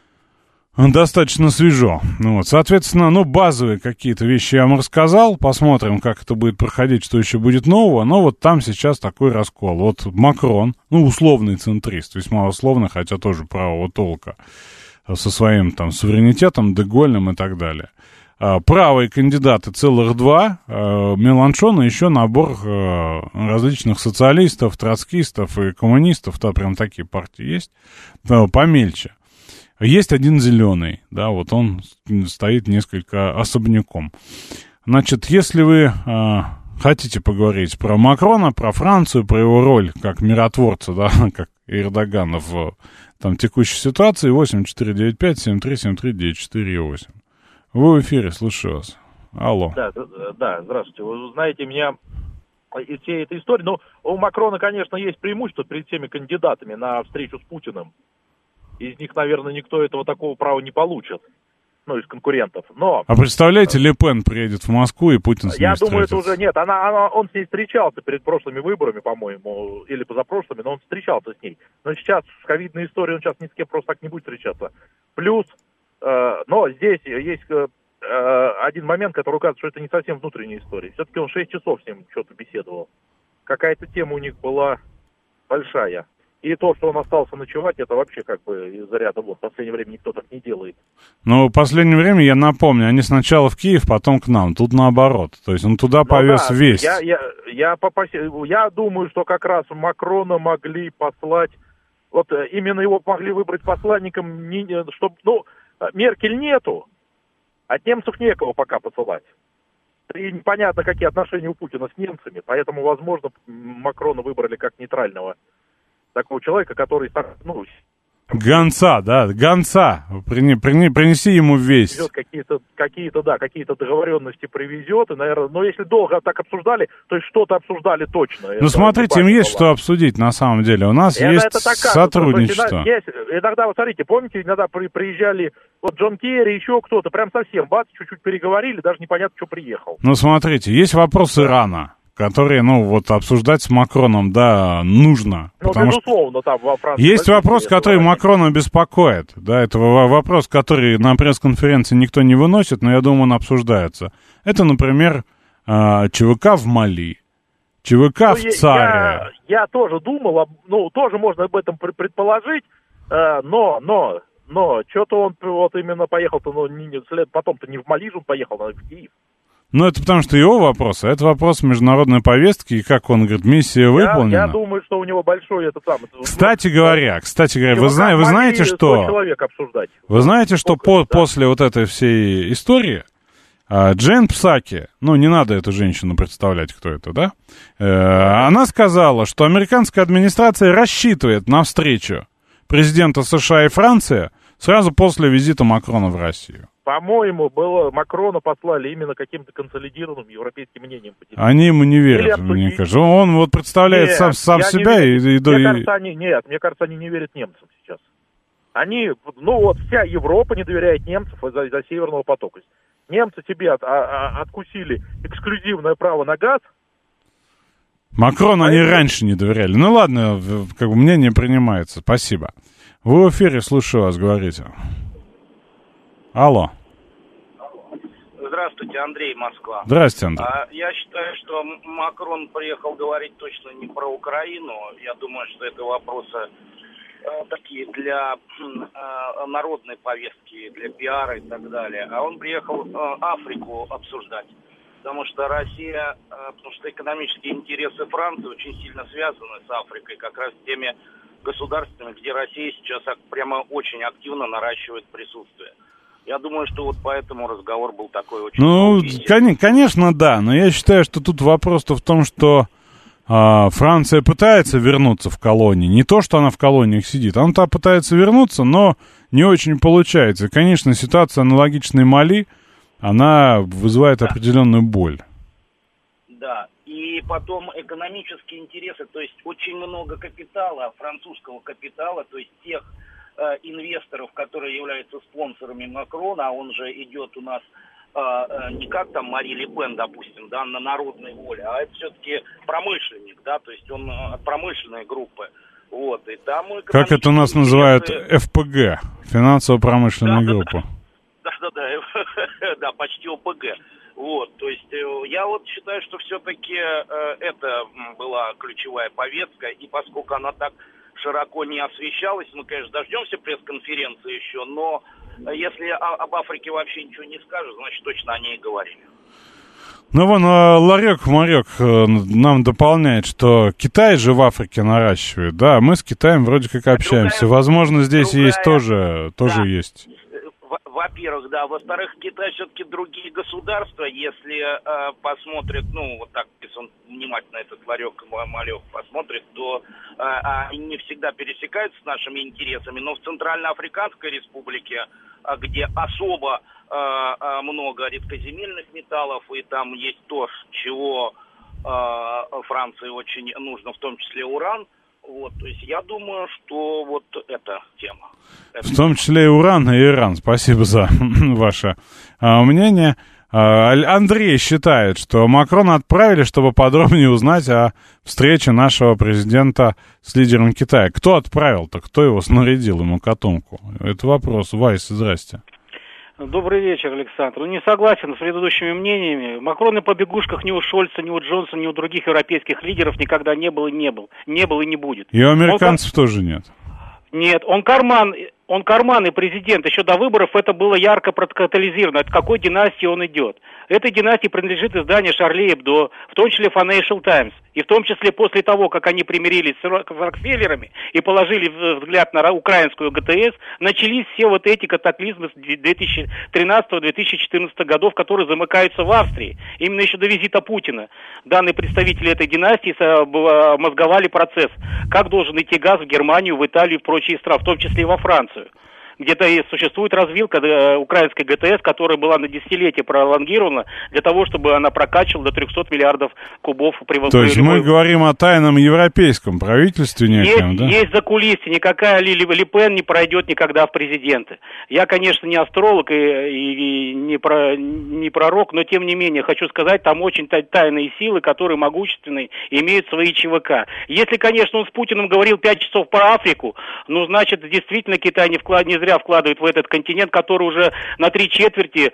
достаточно свежо. Ну, вот, соответственно, ну, базовые какие-то вещи я вам рассказал. Посмотрим, как это будет проходить, что еще будет нового. Но вот там сейчас такой раскол. Вот Макрон, ну, условный центрист, весьма условный, хотя тоже правого толка, со своим там суверенитетом, Дегольным и так далее. Правые кандидаты целых два. Меланшон и еще набор различных социалистов, троцкистов и коммунистов. Да, прям такие партии есть. Помельче. Есть один зеленый, да, вот он стоит несколько особняком. Значит, если вы э, хотите поговорить про Макрона, про Францию, про его роль как миротворца, да, как Эрдогана в там, текущей ситуации, восемь четыре девять пять семь три семь три девять четыре восемь. Вы в эфире, слушаю вас. Алло. Да, да, здравствуйте. Вы знаете, меня из всей этой истории, ну, у Макрона, конечно, есть преимущество перед всеми кандидатами на встречу с Путиным. Из них, наверное, никто этого такого права не получит, ну, из конкурентов. Но а представляете, Ле Пен приедет в Москву, и Путин с ней я встретится? думаю, это уже нет. Она, она, он с ней встречался перед прошлыми выборами, по-моему, или позапрошлыми, но он встречался с ней. Но сейчас, с ковидной историей, он сейчас ни с кем просто так не будет встречаться. Плюс, э, но здесь есть э, один момент, который указывает, что это не совсем внутренняя история. Все-таки он шесть часов с ним что-то беседовал. Какая-то тема у них была большая. И то, что он остался ночевать, это вообще как бы из-за ряда вот. В последнее время никто так не делает. Ну, в последнее время, я напомню, они сначала в Киев, потом к нам. Тут наоборот. То есть он туда ну, повез да, весть. Я, я, я, я думаю, что как раз Макрона могли послать, вот именно его могли выбрать посланником, не, чтобы, ну, Меркель нету, а немцев некого пока посылать. И непонятно, какие отношения у Путина с немцами, поэтому, возможно, Макрона выбрали как нейтрального такого человека, который, ну... Гонца, да, гонца. Прини, прини, принеси ему весть. Какие-то, какие-то, да, какие-то договоренности привезет. И, наверное, но если долго так обсуждали, то есть что-то обсуждали точно. Ну, смотрите, им есть что обсудить на самом деле. У нас это, есть это так, сотрудничество. Есть, иногда, вот смотрите, помните, иногда при, приезжали вот Джон Керри, еще кто-то, прям совсем, бац, чуть-чуть переговорили, даже непонятно, что приехал. Ну, смотрите, есть вопрос Ирана, которые, ну, вот обсуждать с Макроном, да, нужно. Ну, потому безусловно, что там во Франции... Есть вопрос, который Макрона беспокоит, да, это вопрос, который на пресс-конференции никто не выносит, но я думаю, он обсуждается. Это, например, ЧВК в Мали, ЧВК ну, в ЦАРе. Я, я тоже думал, ну, тоже можно об этом предположить, но, но, но, что-то он вот именно поехал-то, ну, не, потом-то не в Мали же он поехал, а в Киев. Ну, это потому что его вопрос, а это вопрос международной повестки, и как он говорит, миссия выполнена. Я, я думаю, что у него большой этот самый... Кстати говоря, кстати говоря, вы, зна- вы знаете, что... Вы знаете, что по- да. после вот этой всей истории Джейн Псаки, ну, не надо эту женщину представлять, кто это, да? Э, она сказала, что американская администрация рассчитывает на встречу президента США и Франции сразу после визита Макрона в Россию. По-моему, было Макрона послали именно каким-то консолидированным европейским мнением. Они ему не верят, мне кажется. Он вот представляет нет, сам, сам себя и... и, мне, и... Кажется, они, нет, мне кажется, они не верят немцам сейчас. Они, ну вот вся Европа не доверяет немцам из-за, из-за Северного потока. Немцы тебе от, а, а, откусили эксклюзивное право на газ. Макрону они раньше не доверяли. Ну ладно, как бы мнение принимается. Спасибо. Вы в эфире, слушаю вас, говорите. Алло. Здравствуйте, Андрей, Москва. Здравствуйте, Андрей. А, я считаю, что Макрон приехал говорить точно не про Украину. Я думаю, что это вопросы э, такие для э, народной повестки, для пиара и так далее. А он приехал э, Африку обсуждать. Потому что Россия, э, потому что экономические интересы Франции очень сильно связаны с Африкой, как раз с теми государствами, где Россия сейчас прямо очень активно наращивает присутствие. Я думаю, что вот поэтому разговор был такой очень... Ну, кон- конечно, да, но я считаю, что тут вопрос-то в том, что э, Франция пытается вернуться в колонии. Не то, что она в колониях сидит, она пытается вернуться, но не очень получается. И, конечно, ситуация аналогичной Мали, она вызывает да. определенную боль. Да, и потом экономические интересы, то есть очень много капитала, французского капитала, то есть тех э, инвесторов, которые являются спонсорами Макрона, а он же идет у нас э, э, не как там Мари Ле Пен, допустим, да, на народной воле, а это все-таки промышленник, да, то есть он от промышленной группы. Вот, и там как это у нас интересы... называют эф пэ гэ, финансово-промышленная да, группа. Да-да-да, да, почти о пэ гэ. Вот, то есть я вот считаю, что все-таки э, это была ключевая повестка, и поскольку она так широко не освещалась, мы, конечно, дождемся пресс-конференции еще, но если о, об Африке вообще ничего не скажут, значит, точно о ней говорили. Ну, вон, Ларек Марек нам дополняет, что Китай же в Африке наращивает, да, мы с Китаем вроде как общаемся, другая, возможно, здесь другая, есть тоже, тоже да. есть. Во-первых, да. Во-вторых, Китай все-таки другие государства, если э, посмотрит, ну, вот так, если он внимательно этот ларек малек посмотрит, то э, они не всегда пересекаются с нашими интересами, но в Центральноафриканской республике, э, где особо э, э, много редкоземельных металлов, и там есть то, чего э, Франции очень нужно, в том числе уран. Вот, то есть я думаю, что вот эта тема. Это... В том числе и уран, и Иран. Спасибо за ваше а, мнение. А, Андрей считает, что Макрона отправили, чтобы подробнее узнать о встрече нашего президента с лидером Китая. Кто отправил-то? Кто его снарядил ему котомку? Это вопрос. Вайс, здрасте. Добрый вечер, Александр. Ну, не согласен с предыдущими мнениями. Макрон и побегушках ни у Шольца, ни у Джонсона, ни у других европейских лидеров никогда не был и не был. Не был и не будет. И у американцев он... тоже нет. Нет, он карман, он карманный президент. Еще до выборов это было ярко прокатализировано. От какой династии он идет. Этой династии принадлежит издание Шарли Эбдо, в том числе Financial Times. И в том числе после того, как они примирились с Рокфеллерами и положили взгляд на украинскую гэ тэ эс, начались все вот эти катаклизмы с две тысячи тринадцатого - две тысячи четырнадцатого годов, которые замыкаются в Австрии. Именно еще до визита Путина. Данные представители этой династии мозговали процесс. Как должен идти газ в Германию, в Италию и в прочие страны, в том числе и во Францию. Где-то и существует развилка э, украинской гэ тэ эс, которая была на десятилетие пролонгирована для того, чтобы она прокачивала до трехсот миллиардов кубов привозной. То есть мы говорим о тайном европейском правительстве неком, есть, да? Есть закулисье, никакая Ли, Ли Пен не пройдет никогда в президенты. Я, конечно, не астролог и, и, и не, про, не пророк, но тем не менее хочу сказать, там очень тайные силы, которые могущественные, имеют свои ЧВК. Если, конечно, он с Путиным говорил пять часов про Африку, ну, значит, действительно Китай не, вклад, не зря вкладывает в этот континент, который уже на три четверти,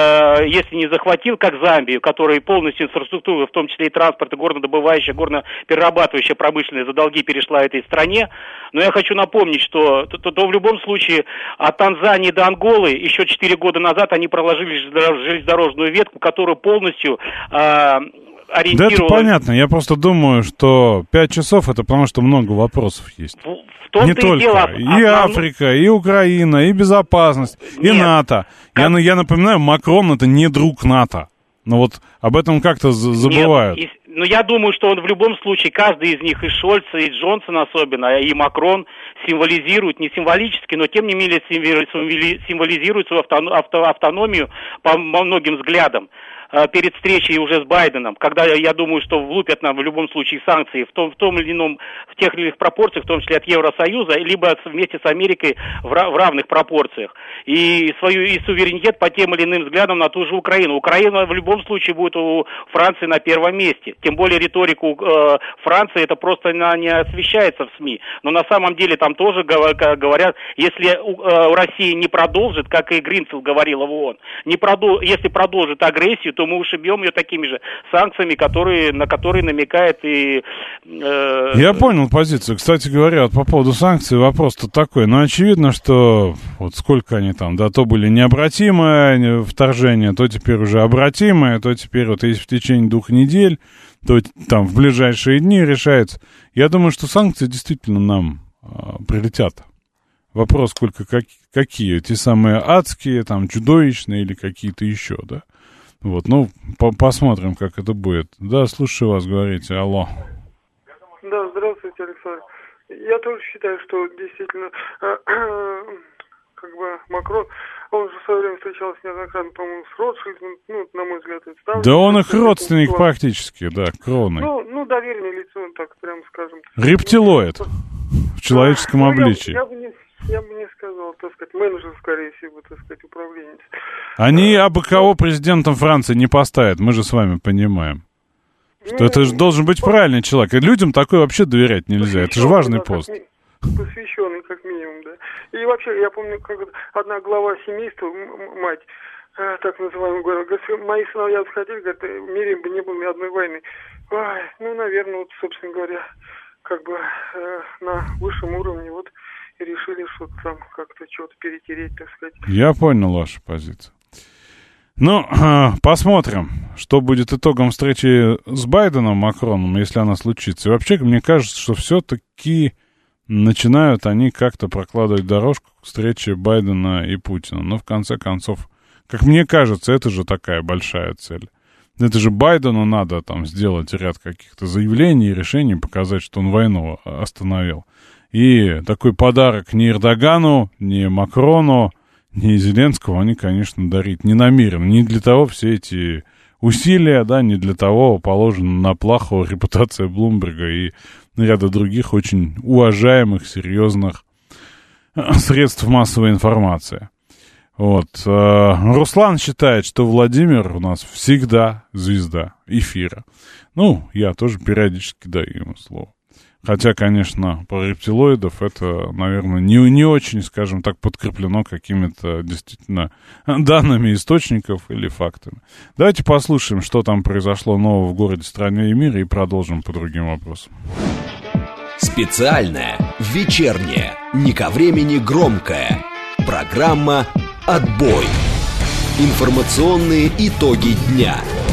э, если не захватил, как Замбию, который полностью инфраструктуру, в том числе и транспорт, и горнодобывающая, горноперерабатывающая промышленность за долги перешла этой стране. Но я хочу напомнить, что то, то, то в любом случае от Танзании до Анголы еще четыре года назад они проложили железнодорожную ветку, которую полностью... Э, Да это понятно, я просто думаю, что пять часов это потому, что много вопросов есть. В том-то не только. Дело, и основ... Африка, и Украина, и безопасность, Нет. и НАТО. Как... Я, я напоминаю, Макрон это не друг НАТО. Но вот об этом как-то забывают. Нет, и, но я думаю, что он в любом случае, каждый из них, и Шольца, и Джонсон особенно, и Макрон, символизирует, не символически, но тем не менее символизирует свою автономию по многим взглядам. перед встречей уже с Байденом, когда я думаю, что влупят нам в любом случае санкции в том, в том или ином, в тех или иных пропорциях, в том числе от Евросоюза, либо вместе с Америкой в, в равных пропорциях. И свою и суверенитет по тем или иным взглядам на ту же Украину. Украина в любом случае будет у Франции на первом месте. Тем более риторику э, Франции это просто на, не освещается в СМИ. Но на самом деле там тоже говорят, если э, Россия не продолжит, как и Гринфилд говорила в ООН, не продол- если продолжит агрессию, то мы ушибьем ее такими же санкциями, которые, на которые намекает и... Э... Я понял позицию. Кстати говоря, вот по поводу санкций вопрос-то такой. Ну, очевидно, что вот сколько они там, да, то были необратимые вторжения, то теперь уже обратимые, то теперь вот если в течение двух недель, то там в ближайшие дни решается. Я думаю, что санкции действительно нам а, прилетят. Вопрос, сколько, как, какие, те самые адские, там, чудовищные или какие-то еще, да? Вот, ну, по- посмотрим, как это будет. Да, слушаю вас, говорите, алло. Да, здравствуйте, Александр. Я тоже считаю, что действительно, как бы, Макрон, он же в свое время встречался неоднократно, по-моему, с Ротшильдом, ну, на мой взгляд, это ставлю. Да он их родственник практически, да, кровный. Ну, ну, доверенное лицо, так прям скажем. Рептилоид в человеческом ну, обличии. Я, я, бы не, я бы не сказал, так сказать, менеджер, скорее всего, так сказать, управленец. Они абы кого президентом Франции не поставят, мы же с вами понимаем. Что это же должен быть правильный человек. И людям такой вообще доверять нельзя. Это же важный пост. Посвященный, как минимум, да. И вообще, я помню, как одна глава семейства, мать, так называемая, говорит, мои сыновья сходили, говорят, в мире бы не было ни одной войны. Ой, ну, наверное, вот, собственно говоря, как бы э, на высшем уровне вот и решили что-то там как-то что-то перетереть, так сказать. Я понял вашу позицию. Ну, посмотрим, что будет итогом встречи с Байденом, Макроном, если она случится. И вообще, мне кажется, что все-таки начинают они как-то прокладывать дорожку к встрече Байдена и Путина. Но в конце концов, как мне кажется, это же такая большая цель. Это же Байдену надо там сделать ряд каких-то заявлений и решений, показать, что он войну остановил. И такой подарок ни Эрдогану, ни Макрону, ни Зеленскому они, конечно, дарить не намерены. Не для того все эти усилия, да, не для того положена на плаху репутация Блумберга и ряда других очень уважаемых, серьезных средств массовой информации. Вот. Руслан считает, что Владимир у нас всегда звезда эфира. Ну, я тоже периодически даю ему слово. Хотя, конечно, про рептилоидов это, наверное, не, не очень, скажем так, подкреплено какими-то действительно данными источников или фактами. Давайте послушаем, что там произошло нового в городе, стране и мире, и продолжим по другим вопросам. Специальная, вечерняя, не ко времени громкая. Программа «Отбой». Информационные итоги дня.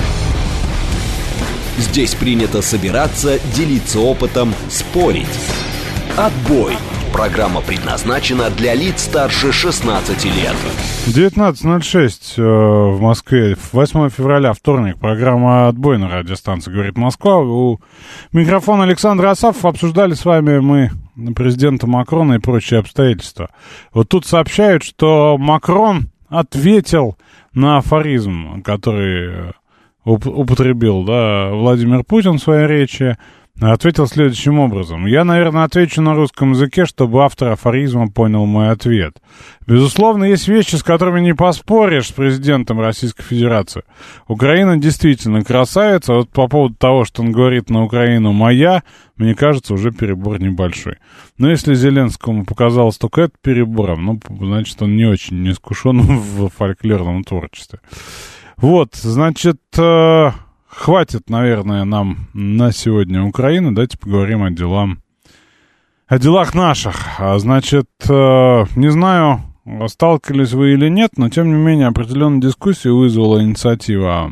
Здесь принято собираться, делиться опытом, спорить. «Отбой». Программа предназначена для лиц старше шестнадцати лет. девятнадцать ноль шесть э, в Москве, восьмое февраля, вторник. Программа «Отбой» на радиостанции «Говорит Москва». У микрофона Александр Асафов. Обсуждали с вами мы президента Макрона и прочие обстоятельства. Вот тут сообщают, что Макрон ответил на афоризм, который употребил, да, Владимир Путин в своей речи, ответил следующим образом. Я, наверное, отвечу на русском языке, чтобы автор афоризма понял мой ответ. Безусловно, есть вещи, с которыми не поспоришь с президентом Российской Федерации. Украина действительно красавица. Вот по поводу того, что он говорит на Украину «моя», мне кажется, уже перебор небольшой. Но если Зеленскому показалось только это перебором, ну, значит, он не очень не искушен в фольклорном творчестве. Вот, значит, э, хватит, наверное, нам на сегодня Украины. Давайте поговорим о делам, о делах наших. А, значит, э, не знаю, сталкивались вы или нет, но, тем не менее, определенную дискуссию вызвала инициатива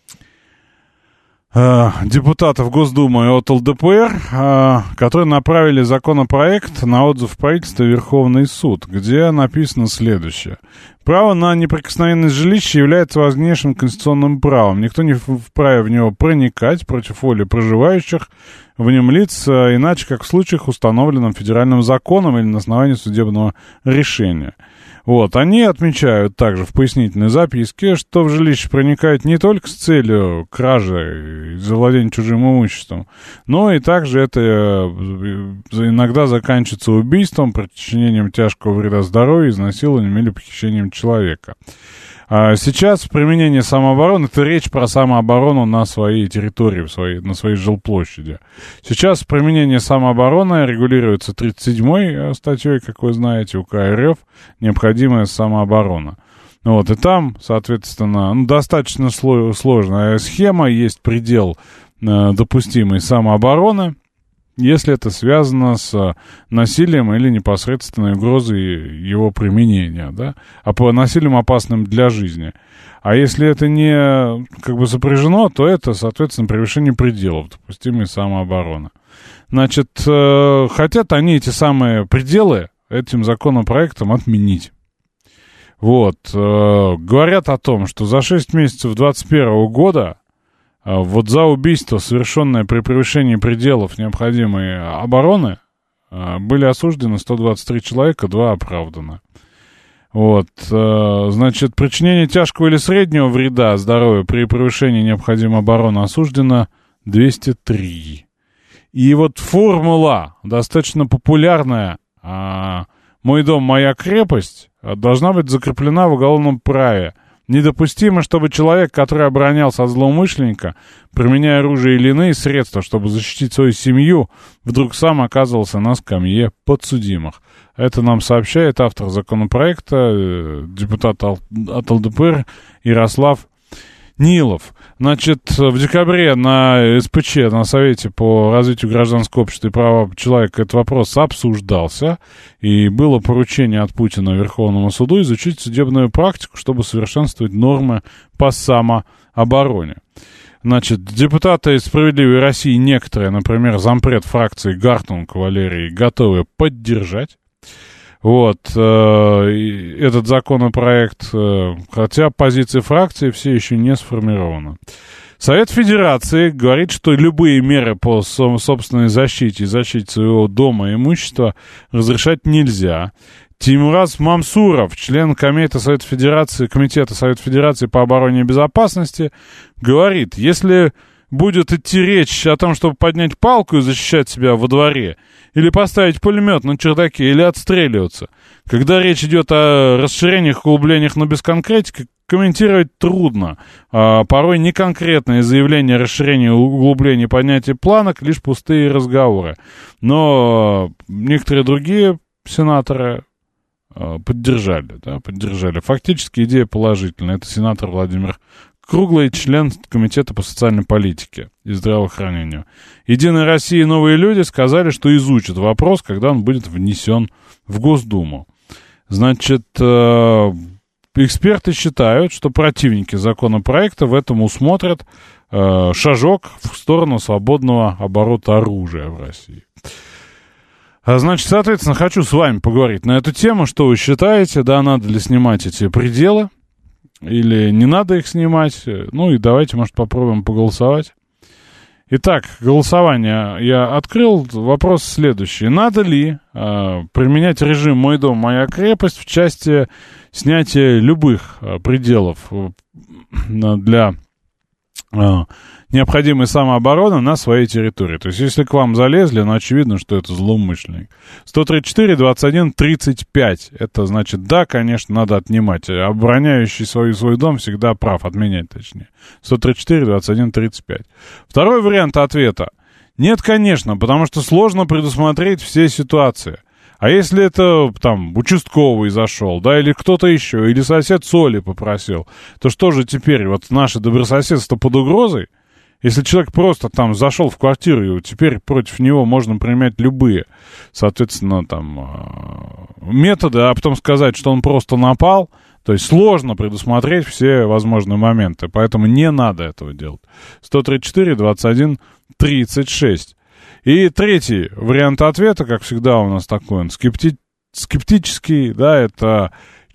э, депутатов Госдумы от ЛДПР, э, которые направили законопроект на отзыв в правительство и Верховный суд, где написано следующее. Право на неприкосновенность жилища является важнейшим конституционным правом. Никто не вправе в него проникать против воли проживающих в нем лиц, иначе как в случаях, установленном федеральным законом или на основании судебного решения. Вот, они отмечают также в пояснительной записке, что в жилище проникают не только с целью кражи и завладения чужим имуществом, но и также это иногда заканчивается убийством, причинением тяжкого вреда здоровью, изнасилованием или похищением человека. А сейчас применение самообороны, это речь про самооборону на своей территории, в своей, на своей жилплощади. Сейчас применение самообороны регулируется тридцать седьмой статьей, как вы знаете, УК РФ, необходимая самооборона. Вот, и там, соответственно, ну, достаточно сложная схема, есть предел э, допустимой самообороны, если это связано с насилием или непосредственной угрозой его применения, да, а по насилием опасным для жизни. А если это не как бы сопряжено, то это, соответственно, превышение пределов допустимой самообороны. Значит, э, хотят они эти самые пределы этим законопроектом отменить. Вот, э, говорят о том, что за шесть месяцев двадцать первого года вот за убийство, совершенное при превышении пределов необходимой обороны, были осуждены сто двадцать три человека, два оправданы. Вот, значит, причинение тяжкого или среднего вреда здоровью при превышении необходимой обороны осуждено двести три. И вот формула, достаточно популярная, «Мой дом, моя крепость», должна быть закреплена в уголовном праве. Недопустимо, чтобы человек, который оборонялся от злоумышленника, применяя оружие или иные средства, чтобы защитить свою семью, вдруг сам оказывался на скамье подсудимых. Это нам сообщает автор законопроекта, депутат от ЛДПР Ярослав Нилов. Значит, в декабре на СПЧ, на Совете по развитию гражданского общества и права человека, этот вопрос обсуждался, и было поручение от Путина Верховному суду изучить судебную практику, чтобы совершенствовать нормы по самообороне. Значит, депутаты из «Справедливой России», некоторые, например, зампред фракции Гартунг Валерий, готовы поддержать Вот, э, этот законопроект, э, хотя позиции фракции все еще не сформированы. Совет Федерации говорит, что любые меры по собственной защите и защите своего дома и имущества разрешать нельзя. Тимураз Мамсуров, член Комитета Совета Федерации, Комитета Совета Федерации по обороне и безопасности, говорит, если будет идти речь о том, чтобы поднять палку и защищать себя во дворе, или поставить пулемет на чердаке, или отстреливаться, когда речь идет о расширениях, углублениях, но без конкретики, комментировать трудно. А, порой неконкретные заявления о расширении, углублении, поднятии планок, лишь пустые разговоры. Но некоторые другие сенаторы а, поддержали, да, поддержали. Фактически идея положительная. Это сенатор Владимир Круглый, член Комитета по социальной политике и здравоохранению. «Единая Россия» и «Новые люди» сказали, что изучат вопрос, когда он будет внесен в Госдуму. Значит, э, эксперты считают, что противники законопроекта в этом усмотрят э, шажок в сторону свободного оборота оружия в России. А, значит, соответственно, хочу с вами поговорить на эту тему. Что вы считаете, да, надо ли снимать эти пределы? Или не надо их снимать? Ну и давайте, может, попробуем поголосовать. Итак, голосование я открыл. Вопрос следующий. Надо ли э, применять режим «Мой дом, моя крепость» в части снятия любых э, пределов э, для э, необходимой самообороны на своей территории? То есть, если к вам залезли, ну, очевидно, что это злоумышленник. сто тридцать четыре двадцать один тридцать пять. Это значит, да, конечно, надо отнимать. Обороняющий свой, свой дом всегда прав, отменять точнее. сто тридцать четыре двадцать один тридцать пять. Второй вариант ответа. Нет, конечно, потому что сложно предусмотреть все ситуации. А если это, там, участковый зашел, да, или кто-то еще, или сосед соли попросил, то что же теперь, вот наше добрососедство под угрозой? Если человек просто там зашел в квартиру, и теперь против него можно применять любые, соответственно, там, методы, а потом сказать, что он просто напал, то есть сложно предусмотреть все возможные моменты, поэтому не надо этого делать. сто тридцать четыре двадцать один тридцать шесть. И третий вариант ответа, как всегда у нас такой, он скепти... скептический, да, это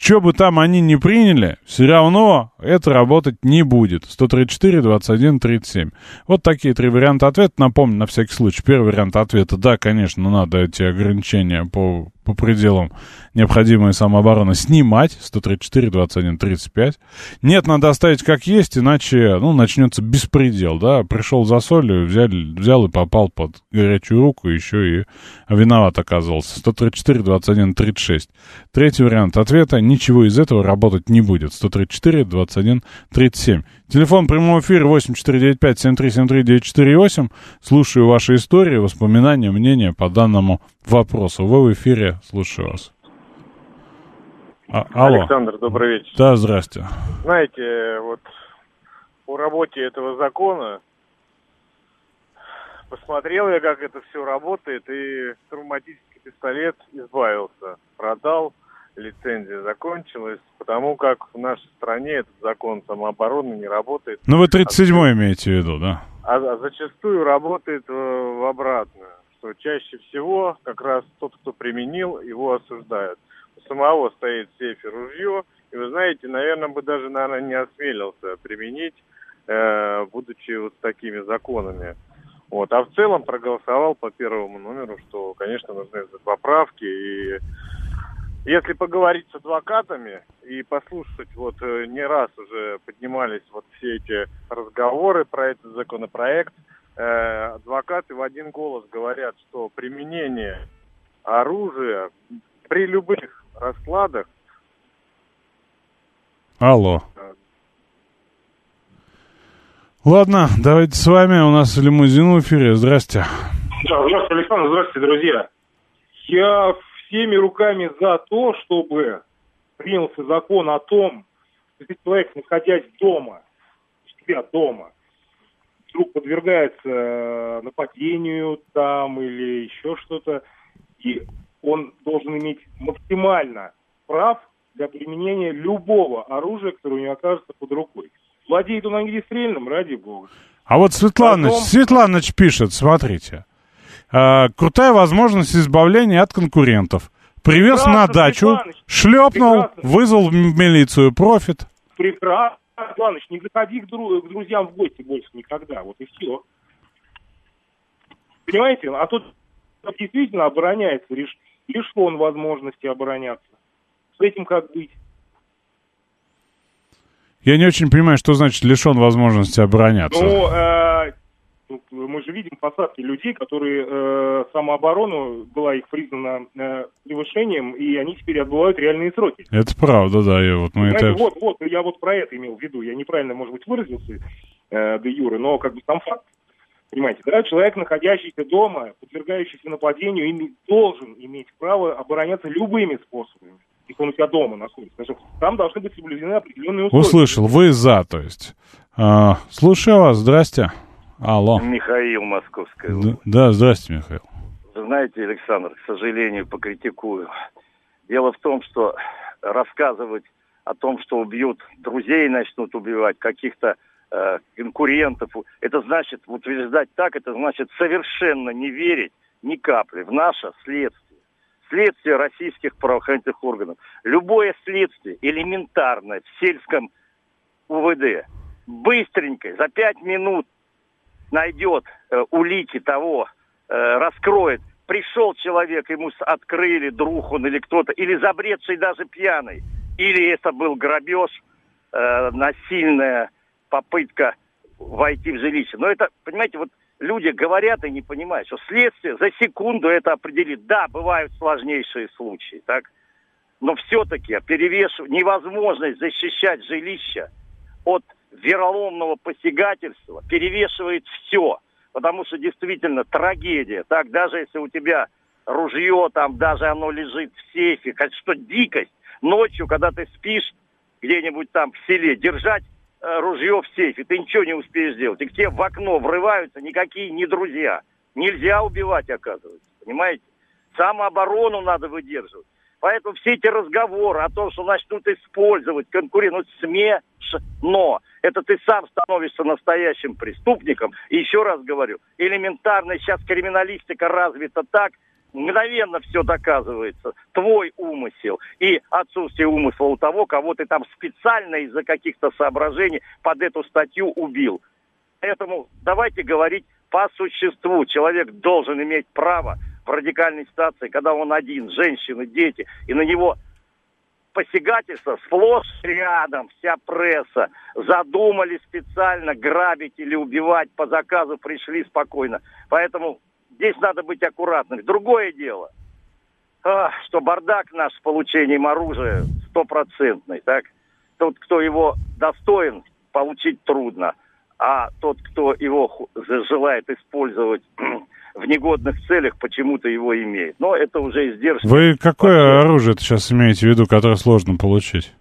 что бы там они ни приняли, все равно это работать не будет. сто тридцать четыре двадцать один тридцать семь. Вот такие три варианта ответа. Напомню, на всякий случай. Первый вариант ответа: да, конечно, надо эти ограничения по, по пределам необходимой самообороны снимать. сто тридцать четыре двадцать один тридцать пять. Нет, надо оставить как есть, иначе, ну, начнется беспредел, да. Пришел за солью, взяли, взял и попал под горячую руку, еще и виноват оказался. сто тридцать четыре двадцать один тридцать шесть. Третий вариант ответа: ничего из этого работать не будет. сто тридцать четыре двадцать один тридцать семь. Телефон прямого эфира восемь четыре девять пять семь три семь три девять четыре восемь. Слушаю ваши истории, воспоминания, мнения по данному вопросу. Вы в эфире, слушаю вас. А, алло. Александр, добрый вечер. Да, здрасте. Знаете, вот по работе этого закона посмотрел я, как это все работает, и травматический пистолет избавился, продал, лицензия закончилась, потому как в нашей стране этот закон самообороны не работает. Ну, вы тридцать седьмой имеете в виду, да? А, а зачастую работает в, в обратную, что чаще всего как раз тот, кто применил, его осуждают. У самого стоит в сейфе ружье, и вы знаете, наверное, бы даже, наверное, не осмелился применить, э, будучи вот такими законами. Вот. А в целом проголосовал по первому номеру, что, конечно, нужны поправки. И если поговорить с адвокатами и послушать, вот не раз уже поднимались вот все эти разговоры про этот законопроект, э, адвокаты в один голос говорят, что применение оружия при любых раскладах. Алло. Ладно, давайте с вами. У нас лимузин в эфире. Здрасте. Да, здравствуйте, Александр. Здравствуйте, друзья. Я всеми руками за то, чтобы принялся закон о том, что человек, находясь дома, у себя дома, вдруг подвергается нападению там или еще что-то, и он должен иметь максимально прав для применения любого оружия, которое у него окажется под рукой. Владеет он огнестрельным, ради бога. А вот Светланыч, Потом... Светланыч пишет, смотрите. Э, крутая возможность избавления от конкурентов. Привез Прекрасно, на дачу, Светланыч, шлепнул, прекрасно. вызвал в милицию, профит. Прекрасно, Светланыч, не заходи к, дру... к друзьям в гости больше никогда, вот и все. Понимаете? А тут действительно обороняется, лишь, лишил он возможности обороняться. С этим как быть? Я не очень понимаю, что значит лишен возможности обороняться. Ну, э, мы же видим посадки людей, которые э, самооборону была их признана э, превышением, и они теперь отбывают реальные сроки. Это правда, да. Я вот, мы Знаете, это... вот, вот, я вот про это имел в виду. Я неправильно, может быть, выразился э, де юре, но как бы сам факт. Понимаете, да, человек, находящийся дома, подвергающийся нападению, им, должен иметь право обороняться любыми способами, если он у себя дома находится. Потому что там должны быть соблюдены определенные условия. Услышал, вы за, то есть. А, слушаю вас, здрасте. Алло. Михаил, Московская Д- область. да, здрасте, Михаил. Вы знаете, Александр, к сожалению, покритикую. Дело в том, что рассказывать о том, что убьют друзей, начнут убивать, каких-то э, конкурентов, это значит, утверждать так, это значит совершенно не верить ни капли в наше следствие. Следствие российских правоохранительных органов. Любое следствие элементарное в сельском УВД быстренько, за пять минут найдет э, улики того, э, раскроет. Пришел человек, ему открыли, друг он или кто-то, или забредший даже пьяный, или это был грабеж, э, насильная попытка войти в жилище. Но это, понимаете, вот люди говорят и не понимают, что следствие за секунду это определит. Да, бывают сложнейшие случаи, так, но все-таки перевешивать невозможность защищать жилище от вероломного посягательства перевешивает все. Потому что действительно трагедия. Так, даже если у тебя ружье, там даже оно лежит в сейфе, хоть что дикость, ночью, когда ты спишь где-нибудь там в селе, держать э, ружье в сейфе, ты ничего не успеешь сделать. И к тебе в окно врываются никакие не друзья. Нельзя убивать, оказывается, понимаете? Самооборону надо выдерживать. Поэтому все эти разговоры о том, что начнут использовать конкурентов, смешно. Это ты сам становишься настоящим преступником. И еще раз говорю, элементарно сейчас криминалистика развита так, мгновенно все доказывается. Твой умысел и отсутствие умысла у того, кого ты там специально из-за каких-то соображений под эту статью убил. Поэтому давайте говорить по существу. Человек должен иметь право в радикальной ситуации, когда он один, женщины, дети, и на него посягательство сплошь рядом, вся пресса. Задумали специально грабить или убивать по заказу, пришли спокойно. Поэтому здесь надо быть аккуратным. Другое дело, что бардак наш с получением оружия стопроцентный. Так? Тот, кто его достоин, получить трудно. А тот, кто его желает использовать в негодных целях, почему-то его имеет. Но это уже издержки. Вы какое оружие сейчас имеете в виду, которое сложно получить?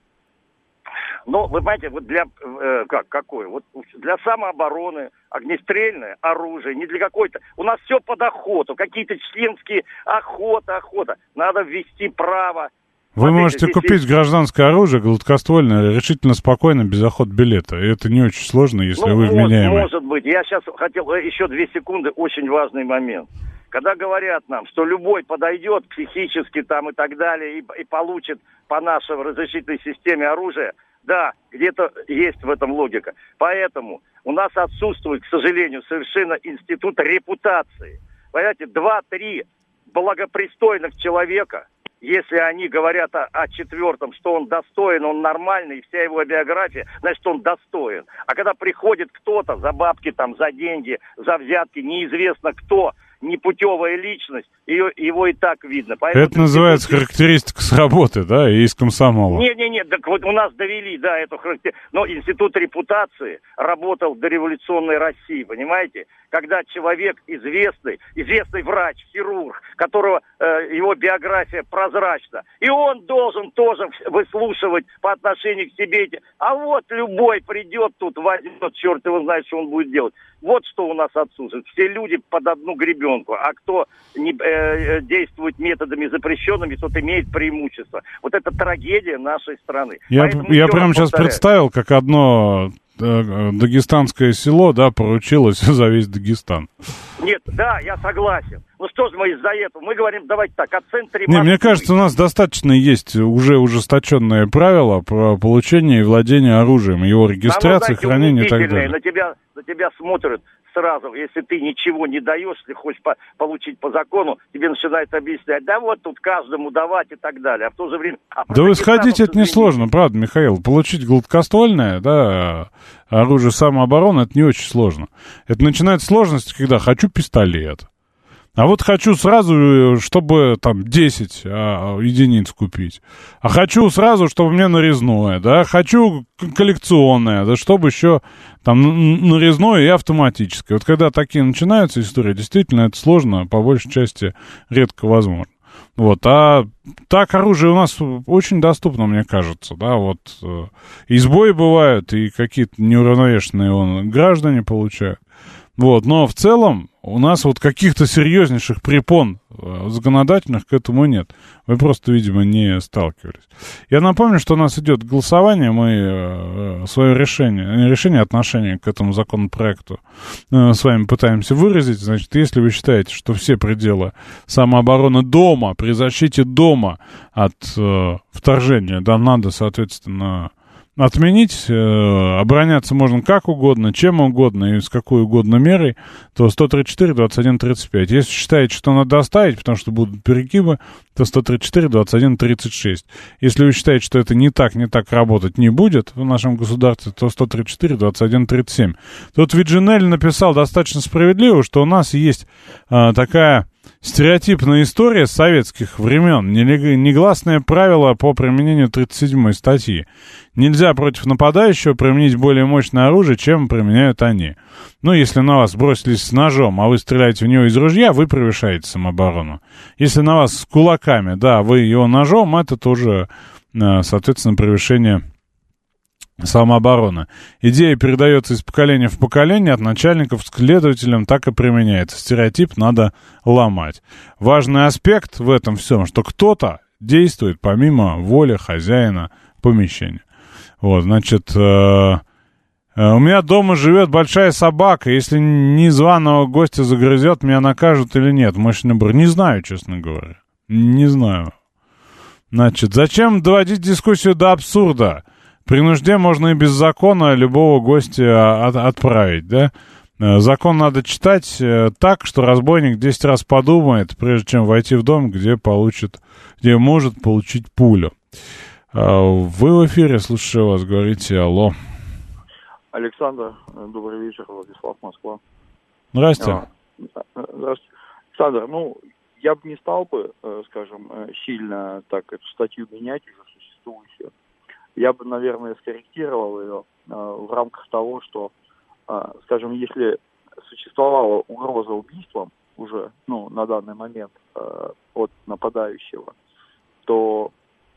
Ну, вы понимаете, вот для, э, как, какое? Вот для самообороны, огнестрельное оружие, не для какой-то... У нас все под охоту, какие-то членские охота, охота. Надо ввести право. Вы Смотрите, можете здесь купить есть... гражданское оружие, гладкоствольное, решительно спокойно, без охот билета. И это не очень сложно, если ну, вы вменяемый. Может быть. Я сейчас хотел еще две секунды, очень важный момент. Когда говорят нам, что любой подойдет психически там и так далее, и, и получит по нашей разрешительной системе оружие, да, где-то есть в этом логика. Поэтому у нас отсутствует, к сожалению, совершенно институт репутации. Понимаете, два-три благопристойных человека, если они говорят о, о четвертом, что он достоин, он нормальный, и вся его биография, значит, он достоин. А когда приходит кто-то за бабки, там, за деньги, за взятки, неизвестно кто, непутевая личность, ее, его и так видно. Поэтому это называется институт... характеристика с работы, да, и из комсомола. Не-не-не, так вот у нас довели, да, эту характеристику. Но институт репутации работал в дореволюционной России, понимаете? Когда человек известный, известный врач, хирург, которого э, его биография прозрачна, и он должен тоже выслушивать по отношению к себе эти. А вот любой придет тут, возьмет, черт его знает, что он будет делать. Вот что у нас отсутствует. Все люди под одну гребенку, а кто не, э, действует методами запрещенными, тот имеет преимущество. Вот это трагедия нашей страны. Я, я прямо сейчас представил, как одно дагестанское село, да, поручилось за весь Дагестан. Нет, да, я согласен. Ну что же мы из-за этого? Мы говорим, давайте так, о центре... Не, мне кажется, у нас достаточно есть уже ужесточенные правила про получение и владение оружием, его регистрация, хранение и так далее. На тебя, на тебя смотрят сразу, если ты ничего не даешь, если хочешь по- получить по закону, тебе начинают объяснять, да вот тут каждому давать и так далее. А в то же время... А да вы сходите, это несложно, правда, Михаил. Получить гладкоствольное, да, оружие самообороны, это не очень сложно. Это начинается сложность, когда хочу пистолет. А вот хочу сразу, чтобы там десять а, единиц купить. А хочу сразу, чтобы мне нарезное, да. Хочу коллекционное, да, чтобы еще там нарезное и автоматическое. Вот когда такие начинаются истории, действительно это сложно, по большей части редко возможно. Вот, а так оружие у нас очень доступно, мне кажется, да, вот и сбои бывают, и какие-то неуравновешенные он, граждане получают. Вот, но в целом у нас вот каких-то серьезнейших препон э, законодательных к этому нет. Вы просто, видимо, не сталкивались. Я напомню, что у нас идет голосование. Мы э, свое решение, решение отношения к этому законопроекту э, с вами пытаемся выразить. Значит, если вы считаете, что все пределы самообороны дома, при защите дома от э, вторжения, да, надо, соответственно... отменить, э, обороняться можно как угодно, чем угодно и с какой угодно мерой, то сто тридцать четыре двадцать один тридцать пять. Если считаете, что надо оставить, потому что будут перегибы, то сто тридцать четыре двадцать один тридцать шесть. Если вы считаете, что это не так, не так работать не будет в нашем государстве, то сто тридцать четыре двадцать один тридцать семь. Тут Виджинель написал достаточно справедливо, что у нас есть э, такая... стереотипная история с советских времен, негласное правило по применению тридцать седьмой статьи. Нельзя против нападающего применить более мощное оружие, чем применяют они. Ну, если на вас бросились с ножом, а вы стреляете в него из ружья, вы превышаете самооборону. Если на вас с кулаками, да, вы его ножом, это тоже, соответственно, превышение самооборона. Идея передается из поколения в поколение, от начальников к следователям так и применяется. Стереотип надо ломать. Важный аспект в этом всем, что кто-то действует помимо воли хозяина помещения. Вот, значит, э, У меня дома живет большая собака. Если незваного гостя загрызет, меня накажут или нет? Мощный набор. Не знаю, честно говоря. Не знаю. Значит, зачем доводить дискуссию до абсурда? При нужде можно и без закона любого гостя от- отправить, да? Закон надо читать так, что разбойник десять раз подумает, прежде чем войти в дом, где получит, где может получить пулю. Вы в эфире, слушаю вас, говорите алло. Александр, добрый вечер, Владислав, Москва. Здрасте. А, здравствуйте. Александр, ну, я бы не стал бы, скажем, сильно так эту статью менять уже существующую. Я бы, наверное, скорректировал ее в рамках того, что, скажем, если существовала угроза убийством уже, ну, на данный момент от нападающего, то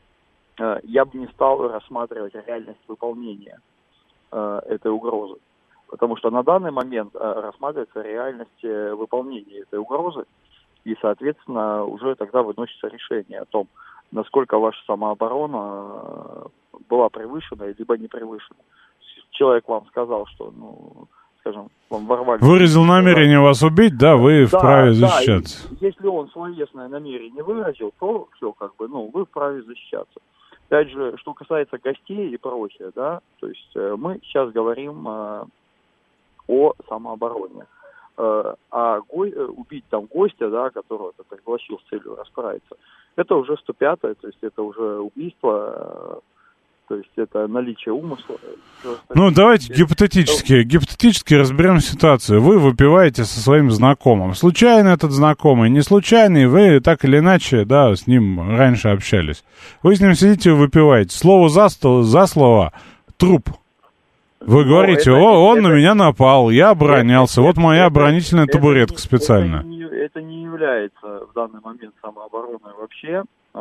я бы не стал рассматривать реальность выполнения этой угрозы. Потому что на данный момент рассматривается реальность выполнения этой угрозы, и, соответственно, уже тогда выносится решение о том, насколько ваша самооборона была превышена, либо не превышена. Человек вам сказал, что, ну, скажем, вам ворвали... Выразил намерение вас убить, да, вы да, вправе да, защищаться. Если он словесное намерение выразил, то все, как бы, ну, вы вправе защищаться. Опять же, что касается гостей и прочее, да, то есть э, мы сейчас говорим э, о самообороне. Э, а го- убить там гостя, да, которого ты пригласил с целью расправиться, это уже сто пятое, то есть это уже убийство, э, то есть это наличие умысла. Ну, давайте гипотетически, гипотетически разберем ситуацию. Вы выпиваете со своим знакомым. Случайно этот знакомый, не случайный, вы так или иначе, да, с ним раньше общались. Вы с ним сидите и выпиваете. Слово за, стол, за слово труп. Вы Но говорите, это, о, он это, на меня напал, я оборонялся, это, вот моя это, оборонительная это, табуретка это, специально. Это не, это не является в данный момент самообороной вообще.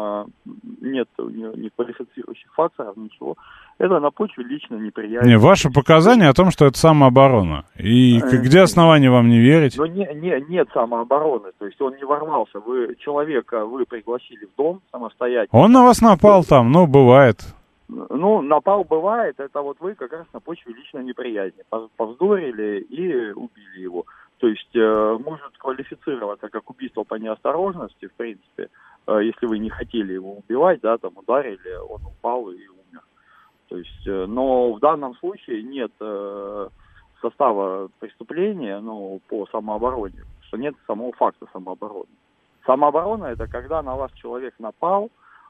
Нет ни квалифицирующих факторов, ничего. Это на почве лично неприятия. Не, ваши показания о том, что это самооборона. И где основания вам не верить? Но не, не, нет самообороны. То есть он не ворвался. Вы человека вы пригласили в дом самостоятельно. Он на вас напал там, ну, бывает. Ну, напал бывает. Это вот вы как раз на почве лично неприязни. Повздорили и убили его. То есть э, может квалифицироваться как убийство по неосторожности, в принципе, э, если вы не хотели его убивать, да, там ударили, он упал и умер. То есть, э, но в данном случае нет э, состава преступления, ну, по самообороне, что нет самого факта самообороны. Самооборона — это когда на вас человек напал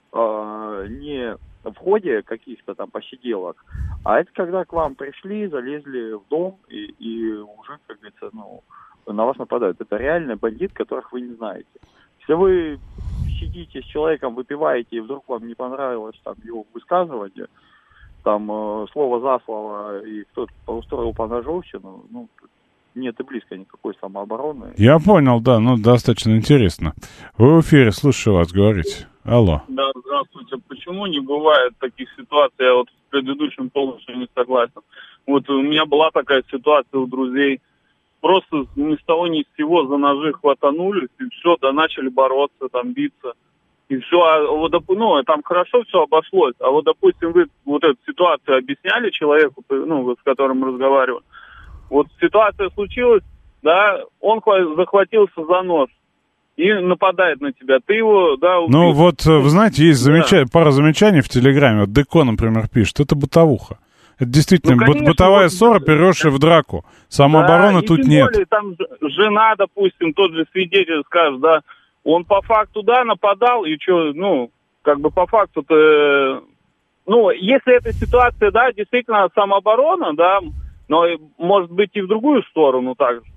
э, не в ходе каких-то там посиделок, а это когда к вам пришли, залезли в дом и, и уже, как говорится, ну, на вас нападают. Это реальный бандит, которых вы не знаете. Если вы сидите с человеком, выпиваете, и вдруг вам не понравилось там его высказывание, там э, слово за слово, и кто-то устроил поножовщину, ну, нет и близко никакой самообороны. Я понял, да, ну, достаточно интересно. Вы в эфире, слушаю вас, говорите. Алло. Да, здравствуйте. Почему не бывает таких ситуаций? Я вот с предыдущим полностью не согласен. Вот у меня была такая ситуация у друзей. Просто ни с того ни с сего за ножи хватанулись, и все, да, начали бороться, там, биться. И все, а вот, ну, там хорошо все обошлось. А вот, допустим, вы вот эту ситуацию объясняли человеку, ну, вот, с которым разговаривали. Вот ситуация случилась, да, он захватился за нож и нападает на тебя. Ты его, да, убил. Ну, вот, вы знаете, есть замеча... да. пара замечаний в Телеграме. Вот Деко, например, пишет, это бытовуха. Это действительно ну, конечно, бытовая вот, ссора, переросшая в драку. Самообороны да, тут тем нет. Более, там жена, допустим, тот же свидетель скажет, да, он по факту, да, нападал, и что, ну, как бы по факту-то, ну, если эта ситуация, да, действительно самооборона, да, но может быть и в другую сторону также.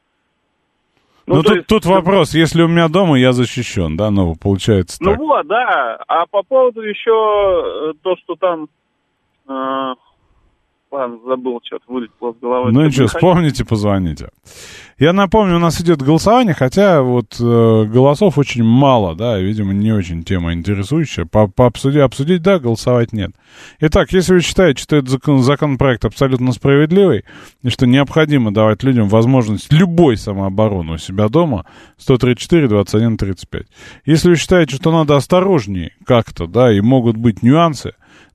Ну, ну тут, есть, тут вопрос, если у меня дома, я защищен, да, ну, получается ну, так. Ну вот, да, а по поводу еще то, что там, э, ладно, забыл, что-то вылетело с головы. Ну ничего, вспомните, позвоните. Я напомню, у нас идет голосование, хотя вот э, голосов очень мало, да, видимо, не очень тема интересующая. По, по обсудить, обсудить, да, голосовать нет. Итак, если вы считаете, что этот закон, законопроект абсолютно справедливый, и что необходимо давать людям возможность любой самообороны у себя дома, сто тридцать четыре двадцать один тридцать пять. Если вы считаете, что надо осторожнее как-то, да, и могут быть нюансы,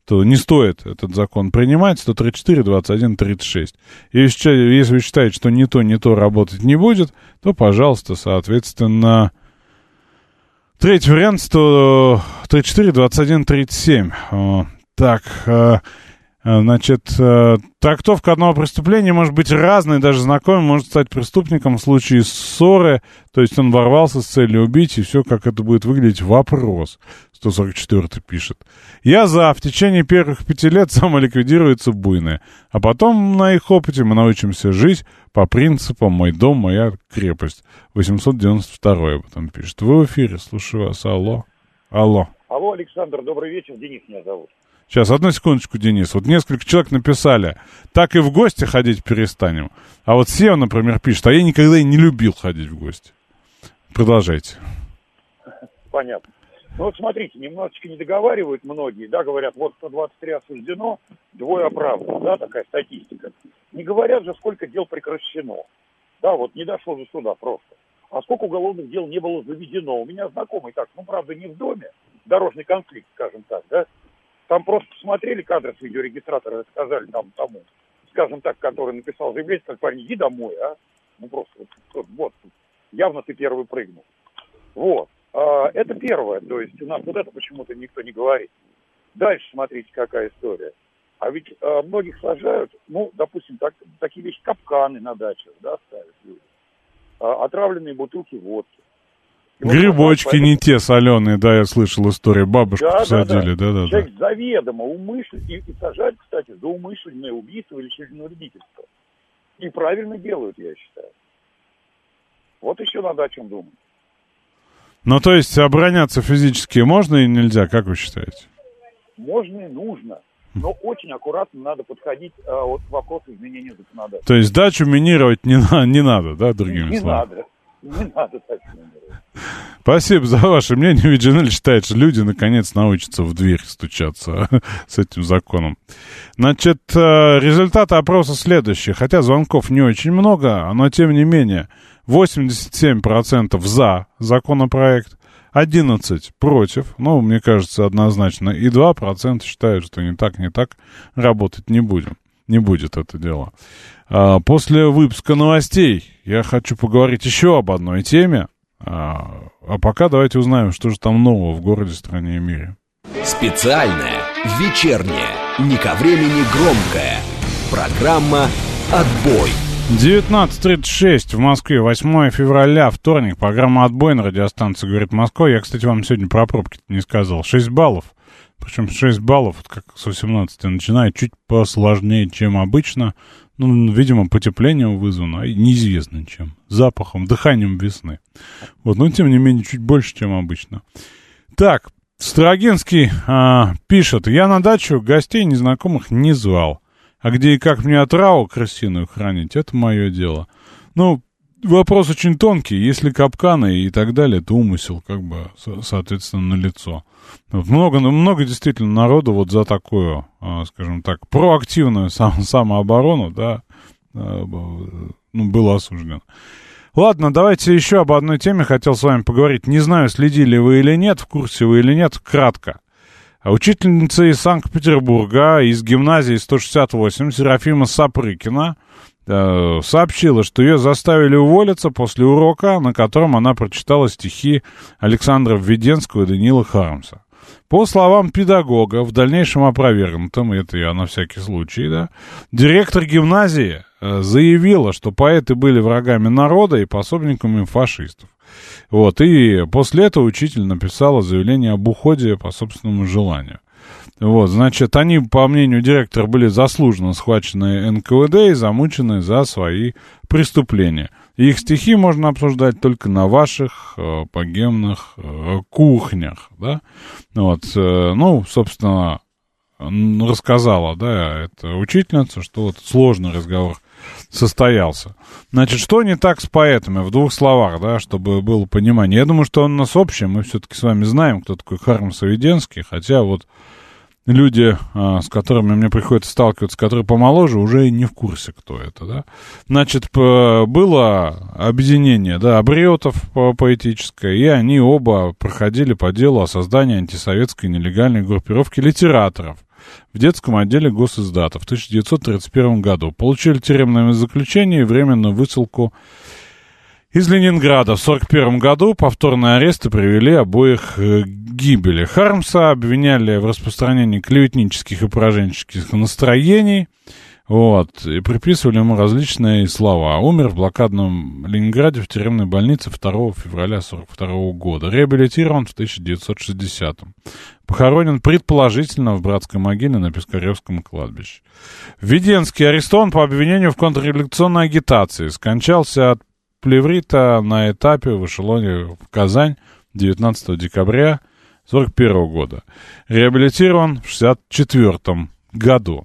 то не стоит этот закон принимать. сто тридцать четыре, двадцать один, тридцать шесть. Если, если вы считаете, что ни то, ни то работать не будет, то, пожалуйста, соответственно... Третий вариант, сто тридцать четыре, двадцать один, тридцать семь. Так, значит, трактовка одного преступления может быть разной, даже знакомый может стать преступником в случае ссоры, то есть он ворвался с целью убить, и все, как это будет выглядеть, вопрос. сто сорок четвёртый пишет. Я за, в течение первых пяти лет самоликвидируется буйное, а потом на их опыте мы научимся жить по принципу «мой дом, моя крепость». восемьсот девяносто второй об этом пишет. Вы в эфире, слушаю вас. Алло. Алло. Алло, Александр, добрый вечер, Денис меня зовут. Сейчас, одну секундочку, Денис. Вот несколько человек написали, так и в гости ходить перестанем. А вот Сева, например, пишет, а я никогда и не любил ходить в гости. Продолжайте. Понятно. Ну вот смотрите, немножечко не договаривают многие, да, говорят, вот сто двадцать три осуждено, двое оправдано, да, такая статистика. Не говорят же, сколько дел прекращено. Да, вот не дошло до суда просто. А сколько уголовных дел не было заведено. У меня знакомый так, ну, правда, не в доме, дорожный конфликт, скажем так, да. Там просто посмотрели кадры с видеорегистратора и сказали там тому, скажем так, который написал заявление, как парень, иди домой, а. Ну, просто вот, вот явно ты первый прыгнул. Вот. А, это первое, то есть у нас вот это почему-то никто не говорит. Дальше смотрите, какая история. А ведь а, многих сажают, ну, допустим, так, такие вещи, капканы на дачах, да, ставят люди. А, отравленные бутылки водки. И грибочки вот, не те соленые, да, я слышал историю, бабушку да, посадили, да, да, да. Человек да. заведомо умышленно, и, и сажают, кстати, за умышленное убийство или членовредительство. И правильно делают, я считаю. Вот еще надо о чем думать. Ну, то есть обороняться физически можно и нельзя, как вы считаете? Можно и нужно, но очень аккуратно надо подходить а, вот, к вопросу изменения законодательства. То есть дачу минировать не, на, не надо, да, другими не словами? Не надо, не надо дачу минировать. Спасибо за ваше мнение, ведь Жанель считает, что люди наконец научатся в дверь стучаться с этим законом. Значит, результаты опроса следующие, хотя звонков не очень много, но тем не менее... восемьдесят семь процентов за законопроект, одиннадцать процентов против, ну, мне кажется, однозначно, и два процента считают, что не так, не так, работать не будем, не будет это дело. А после выпуска новостей я хочу поговорить еще об одной теме, а, а пока давайте узнаем, что же там нового в городе, стране и мире. Специальная, вечерняя, не ко времени громкая программа «Отбой». девятнадцать тридцать шесть в Москве, восьмое февраля, вторник, программа «Отбой» на радиостанции «Говорит Москва». Я, кстати, вам сегодня про пробки не сказал. шесть баллов, причем шесть баллов, как с восемнадцати начинает, чуть посложнее, чем обычно. Ну, видимо, потеплением вызвано, и неизвестно чем. Запахом, дыханием весны. Вот, но, тем не менее, чуть больше, чем обычно. Так, Строгинский а, пишет, я на дачу гостей незнакомых не звал. А где и как мне отраву крысиную хранить, это мое дело. Ну, вопрос очень тонкий. Если капканы и так далее, то умысел, как бы, соответственно, налицо. Вот много, много действительно народу вот за такую, скажем так, проактивную сам, самооборону, да, ну, было осуждено. Ладно, давайте еще об одной теме хотел с вами поговорить. Не знаю, следили вы или нет, в курсе вы или нет, кратко. Учительница из Санкт-Петербурга, из гимназии сто шестьдесят восемь, Серафима Сапрыкина, э, сообщила, что ее заставили уволиться после урока, на котором она прочитала стихи Александра Введенского и Даниила Хармса. По словам педагога, в дальнейшем опровергнутом, это я на всякий случай, да, директор гимназии э, заявила, что поэты были врагами народа и пособниками фашистов. Вот, и после этого учитель написала заявление об уходе по собственному желанию. Вот, значит, они, по мнению директора, были заслуженно схвачены эн ка вэ дэ и замучены за свои преступления. И их стихи можно обсуждать только на ваших э, богемных э, кухнях, да. Вот, э, ну, собственно, рассказала, да, эта учительница, что вот сложный разговор состоялся. Значит, что не так с поэтами? В двух словах, да, чтобы было понимание. Я думаю, что он у нас общий. Мы все-таки с вами знаем, кто такой Хармс и Введенский. Хотя вот люди, а, с которыми мне приходится сталкиваться, которые помоложе, уже не в курсе, кто это, да. Значит, было объединение, да, абриотов поэтическое, и они оба проходили по делу о создании антисоветской нелегальной группировки литераторов. в детском отделе госиздата в тысяча девятьсот тридцать первом году. Получили тюремное заключение и временную высылку из Ленинграда. В сорок первом году повторные аресты привели обоих к гибели. Хармса обвиняли в распространении клеветнических и пораженческих настроений. Вот, и приписывали ему различные слова. Умер в блокадном Ленинграде в тюремной больнице второго февраля сорок второго года. Реабилитирован в тысяча девятьсот шестидесятом. Похоронен предположительно в братской могиле на Пискаревском кладбище. Веденский арестован по обвинению в контрреволюционной агитации. Скончался от плеврита на этапе в эшелоне в Казань девятнадцатого декабря сорок первого года. Реабилитирован в шестьдесят четвёртом году.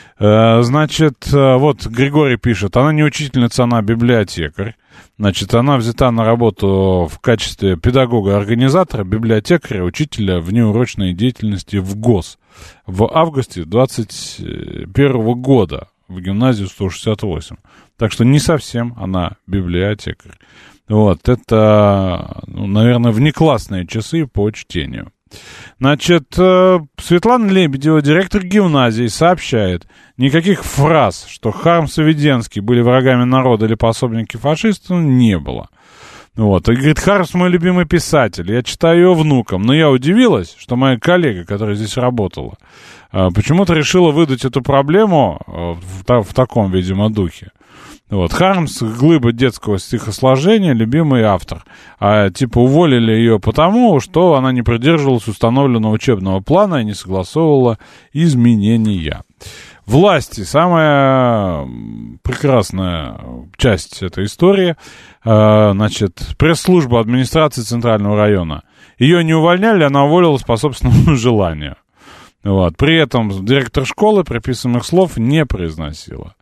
Значит, вот Григорий пишет, она не учительница, она библиотекарь. Значит, она взята на работу в качестве педагога-организатора, библиотекаря, учителя внеурочной деятельности в ГОС в августе двадцать первого года в гимназию сто шестьдесят восемь. Так что не совсем она библиотекарь. Вот, это, ну, наверное, внеклассные часы по чтению. Значит, Светлана Лебедева, директор гимназии, сообщает, никаких фраз, что Хармс и Веденский были врагами народа или пособники фашистов, не было. Вот. И говорит, Хармс мой любимый писатель, я читаю его внукам, но я удивилась, что моя коллега, которая здесь работала, почему-то решила выдать эту проблему в, в таком, видимо, духе. Вот. Хармс — глыба детского стихосложения, любимый автор. А типа уволили ее потому, что она не придерживалась установленного учебного плана и не согласовывала изменения. Власти — самая прекрасная часть этой истории. Значит, пресс-служба администрации Центрального района. Ее не увольняли, она уволилась по собственному желанию. Вот. При этом директор школы приписанных слов не произносила.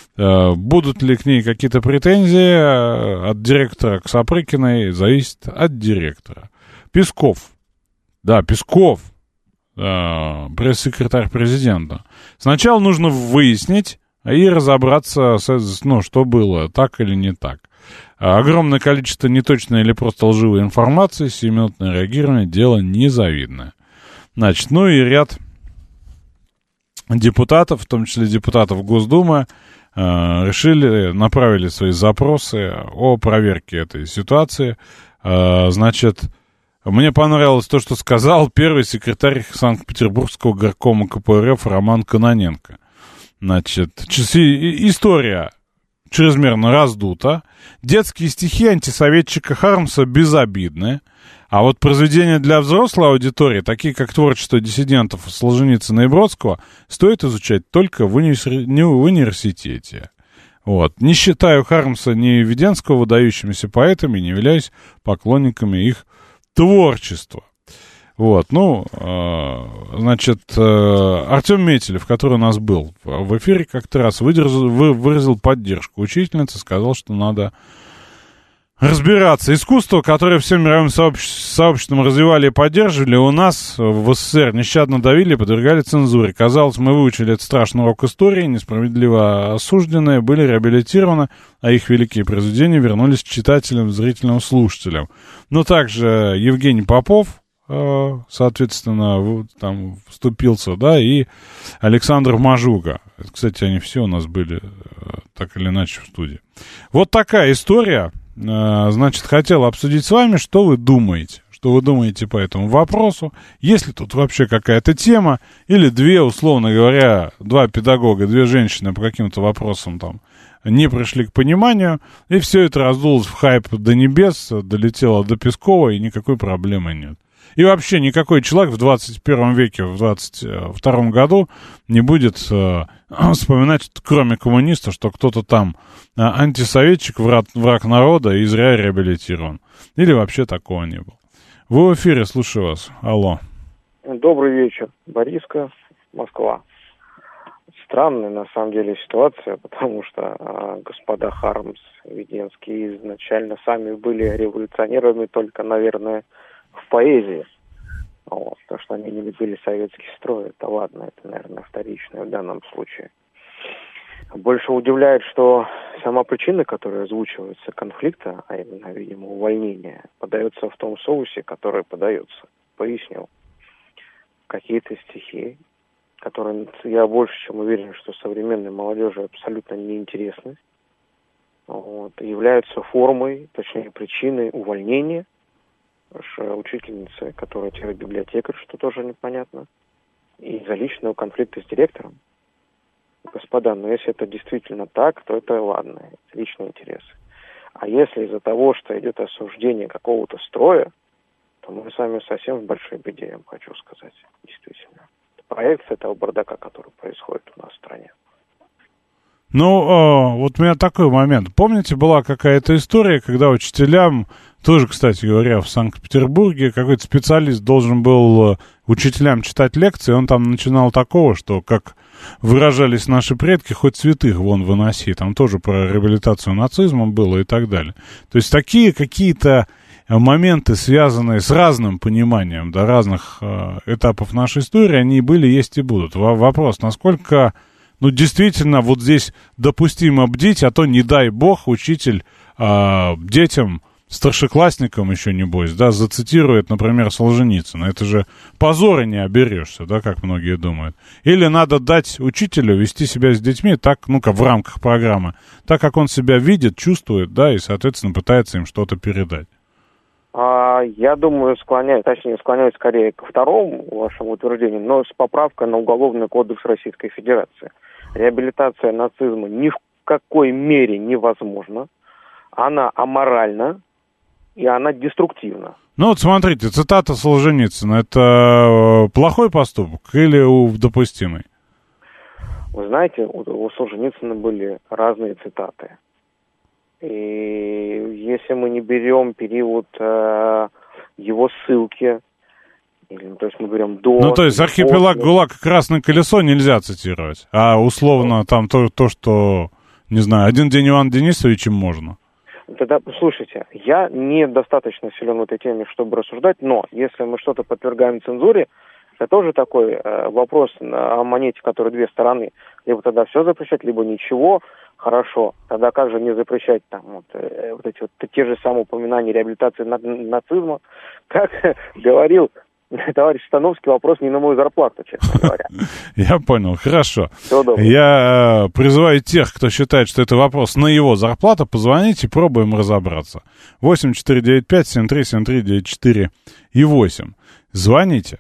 Будут ли к ней какие-то претензии от директора к Сапрыкиной, зависит от директора. Песков. Да, Песков, пресс-секретарь президента. Сначала нужно выяснить и разобраться, ну, что было, так или не так. Огромное количество неточной или просто лживой информации, сиюминутное реагирование — дело незавидное. Значит, ну и ряд депутатов, в том числе депутатов Госдумы, решили, направили свои запросы о проверке этой ситуации. Значит, мне понравилось то, что сказал первый секретарь Санкт-Петербургского горкома ка пэ эр эф Роман Кононенко. Значит, история чрезмерно раздута. Детские стихи антисоветчика Хармса безобидны. А вот произведения для взрослой аудитории, такие как творчество диссидентов Солженицына и Бродского, стоит изучать только в, универси... не в университете. Вот. Не считаю Хармса ни Веденского выдающимися поэтами, не являюсь поклонниками их творчества. Вот, ну, э, значит, э, Артем Метелев, который у нас был в эфире как-то раз, выдержал, вы, выразил поддержку учительницы, сказал, что надо разбираться. Искусство, которое всем мировым сообществом, сообществом развивали и поддерживали, у нас в СССР нещадно давили и подвергали цензуре. Казалось, мы выучили этот страшный урок истории, несправедливо осужденные, были реабилитированы, а их великие произведения вернулись читателям, зрителям, слушателям. Но также Евгений Попов, соответственно, там вступился, да, и Александр Мажуга. Кстати, они все у нас были так или иначе в студии. Вот такая история. Значит, хотел обсудить с вами, что вы думаете. Что вы думаете по этому вопросу. Есть ли тут вообще какая-то тема, или две, условно говоря, два педагога, две женщины по каким-то вопросам там не пришли к пониманию, и все это раздулось в хайп до небес, долетело до Пескова, и никакой проблемы нет. И вообще никакой человек в двадцать первом веке, в двадцать втором году не будет э, вспоминать, кроме коммуниста, что кто-то там э, антисоветчик, враг, враг народа и зря реабилитирован. Или вообще такого не было. Вы в эфире, слушаю вас. Алло. Добрый вечер. Бориска, Москва. Странная, на самом деле, ситуация, потому что э, господа Хармс, Веденский изначально сами были революционерами, только, наверное, в поэзии. Вот, то, что они не любили советский строй, это ладно, это, наверное, вторичное в данном случае. Больше удивляет, что сама причина, которая озвучивается конфликта, а именно, видимо, увольнение, подается в том соусе, который подается. Поясню. Какие-то стихи которые, я больше чем уверен, что современной молодежи абсолютно неинтересны, вот, являются формой, точнее причиной увольнения учительницы, которая теперь библиотекарь, что тоже непонятно, и из-за личного конфликта с директором. Господа, но если это действительно так, то это ладно, это личные интересы. А если из-за того, что идет осуждение какого-то строя, то мы с вами совсем в большой беде, я вам хочу сказать, действительно. Это проекция этого бардака, который происходит у нас в стране. Ну, э, вот у меня такой момент. Помните, была какая-то история, когда учителям, тоже, кстати говоря, в Санкт-Петербурге, какой-то специалист должен был учителям читать лекции, он там начинал такого, что, как выражались наши предки, хоть святых вон выноси, там тоже про реабилитацию нацизма было и так далее. То есть такие какие-то моменты, связанные с разным пониманием, да, разных э, этапов нашей истории, они были, есть и будут. В- вопрос, насколько... Ну, действительно, вот здесь допустимо бдить, а то, не дай бог, учитель э, детям, старшеклассникам еще, небось, да, зацитирует, например, Солженицына. Это же позора не оберешься, да, как многие думают. Или надо дать учителю вести себя с детьми так, ну-ка, в рамках программы, так, как он себя видит, чувствует, да, и, соответственно, пытается им что-то передать. А, я думаю, склоняюсь, точнее, склоняюсь скорее ко второму вашему утверждению, но с поправкой на Уголовный кодекс Российской Федерации. Реабилитация нацизма ни в какой мере невозможна, она аморальна и она деструктивна. Ну вот смотрите, цитата Солженицына, это плохой поступок или допустимый? Вы знаете, у, у Солженицына были разные цитаты. И если мы не берем период э, его ссылки, или, то есть мы берем до... Ну, то есть архипелаг ГУЛАГ и Красное колесо нельзя цитировать, а условно там то, то, что, не знаю, один день Ивана Денисовича можно. Тогда, слушайте, я недостаточно силен в этой теме, чтобы рассуждать, но если мы что-то подвергаем цензуре, это тоже такой э, вопрос о монете, который две стороны. Либо тогда все запрещать, либо ничего. Хорошо, тогда как же не запрещать там вот, э, вот эти вот те же самые упоминания реабилитации на, нацизма? Как говорил товарищ Становский, вопрос не на мою зарплату, честно говоря. Я понял, хорошо. Я э, призываю тех, кто считает, что это вопрос на его зарплату, позвоните, пробуем разобраться. восемь четыре девять пять семь три семь три девять четыре и восемь. Звоните.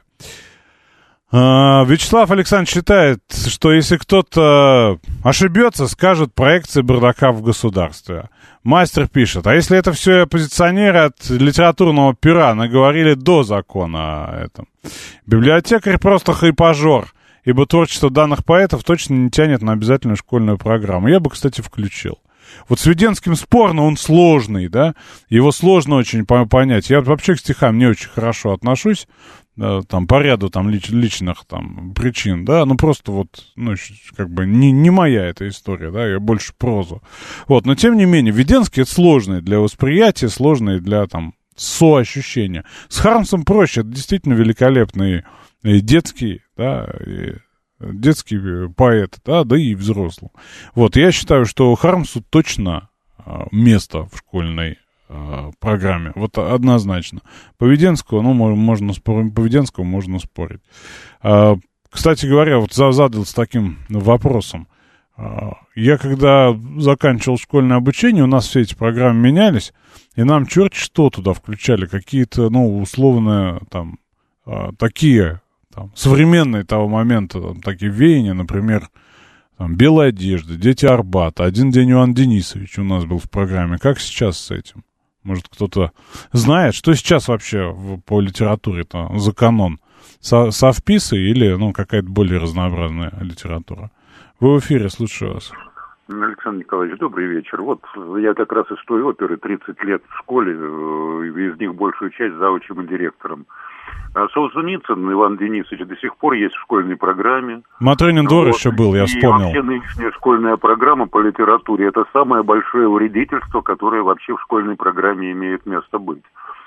Uh, Вячеслав Александрович считает, что если кто-то ошибется, скажет проекция бардака в государстве. Мастер пишет, а если это все оппозиционеры от литературного пера наговорили до закона о этом? Библиотекарь просто хайпажор, ибо творчество данных поэтов точно не тянет на обязательную школьную программу. Я бы, кстати, включил. Вот с Веденским спорно, он сложный, да, его сложно очень понять. Я вообще к стихам не очень хорошо отношусь, да, там, по ряду там лич, личных там причин, да, ну просто вот, ну, как бы не, не моя эта история, да, я больше прозу. Вот, но тем не менее, Веденский это сложный для восприятия, сложный для там соощущения. С Хармсом проще, это действительно великолепный и детский, да, и детский поэт, да, да и взрослый. Вот, я считаю, что Хармсу точно а, место в школьной а, программе, вот однозначно. По Веденскому, ну, можно спорить, по Веденскому можно спорить. А, кстати говоря, вот задал с таким вопросом. А, я когда заканчивал школьное обучение, у нас все эти программы менялись, и нам черт что туда включали, какие-то, ну, условно, там, а, такие... Там, современные того момента там, такие веяния, например, там, «Белая одежда», «Дети Арбата», «Один день Иван Денисович» у нас был в программе. Как сейчас с этим? Может, кто-то знает, что сейчас вообще в, по литературе-то за канон? Со, совписы или ну, какая-то более разнообразная литература? Вы в эфире, слушаю вас. Александр Николаевич, добрый вечер. Вот я как раз из той оперы тридцать лет в школе, из них большую часть заучим и директором. А Солженицын Иван Денисович до сих пор есть в школьной программе. Матрёнин двор вот. Еще был, я вспомнил. И вообще нынешняя школьная программа по литературе — это самое большое вредительство, которое вообще в школьной программе имеет место быть.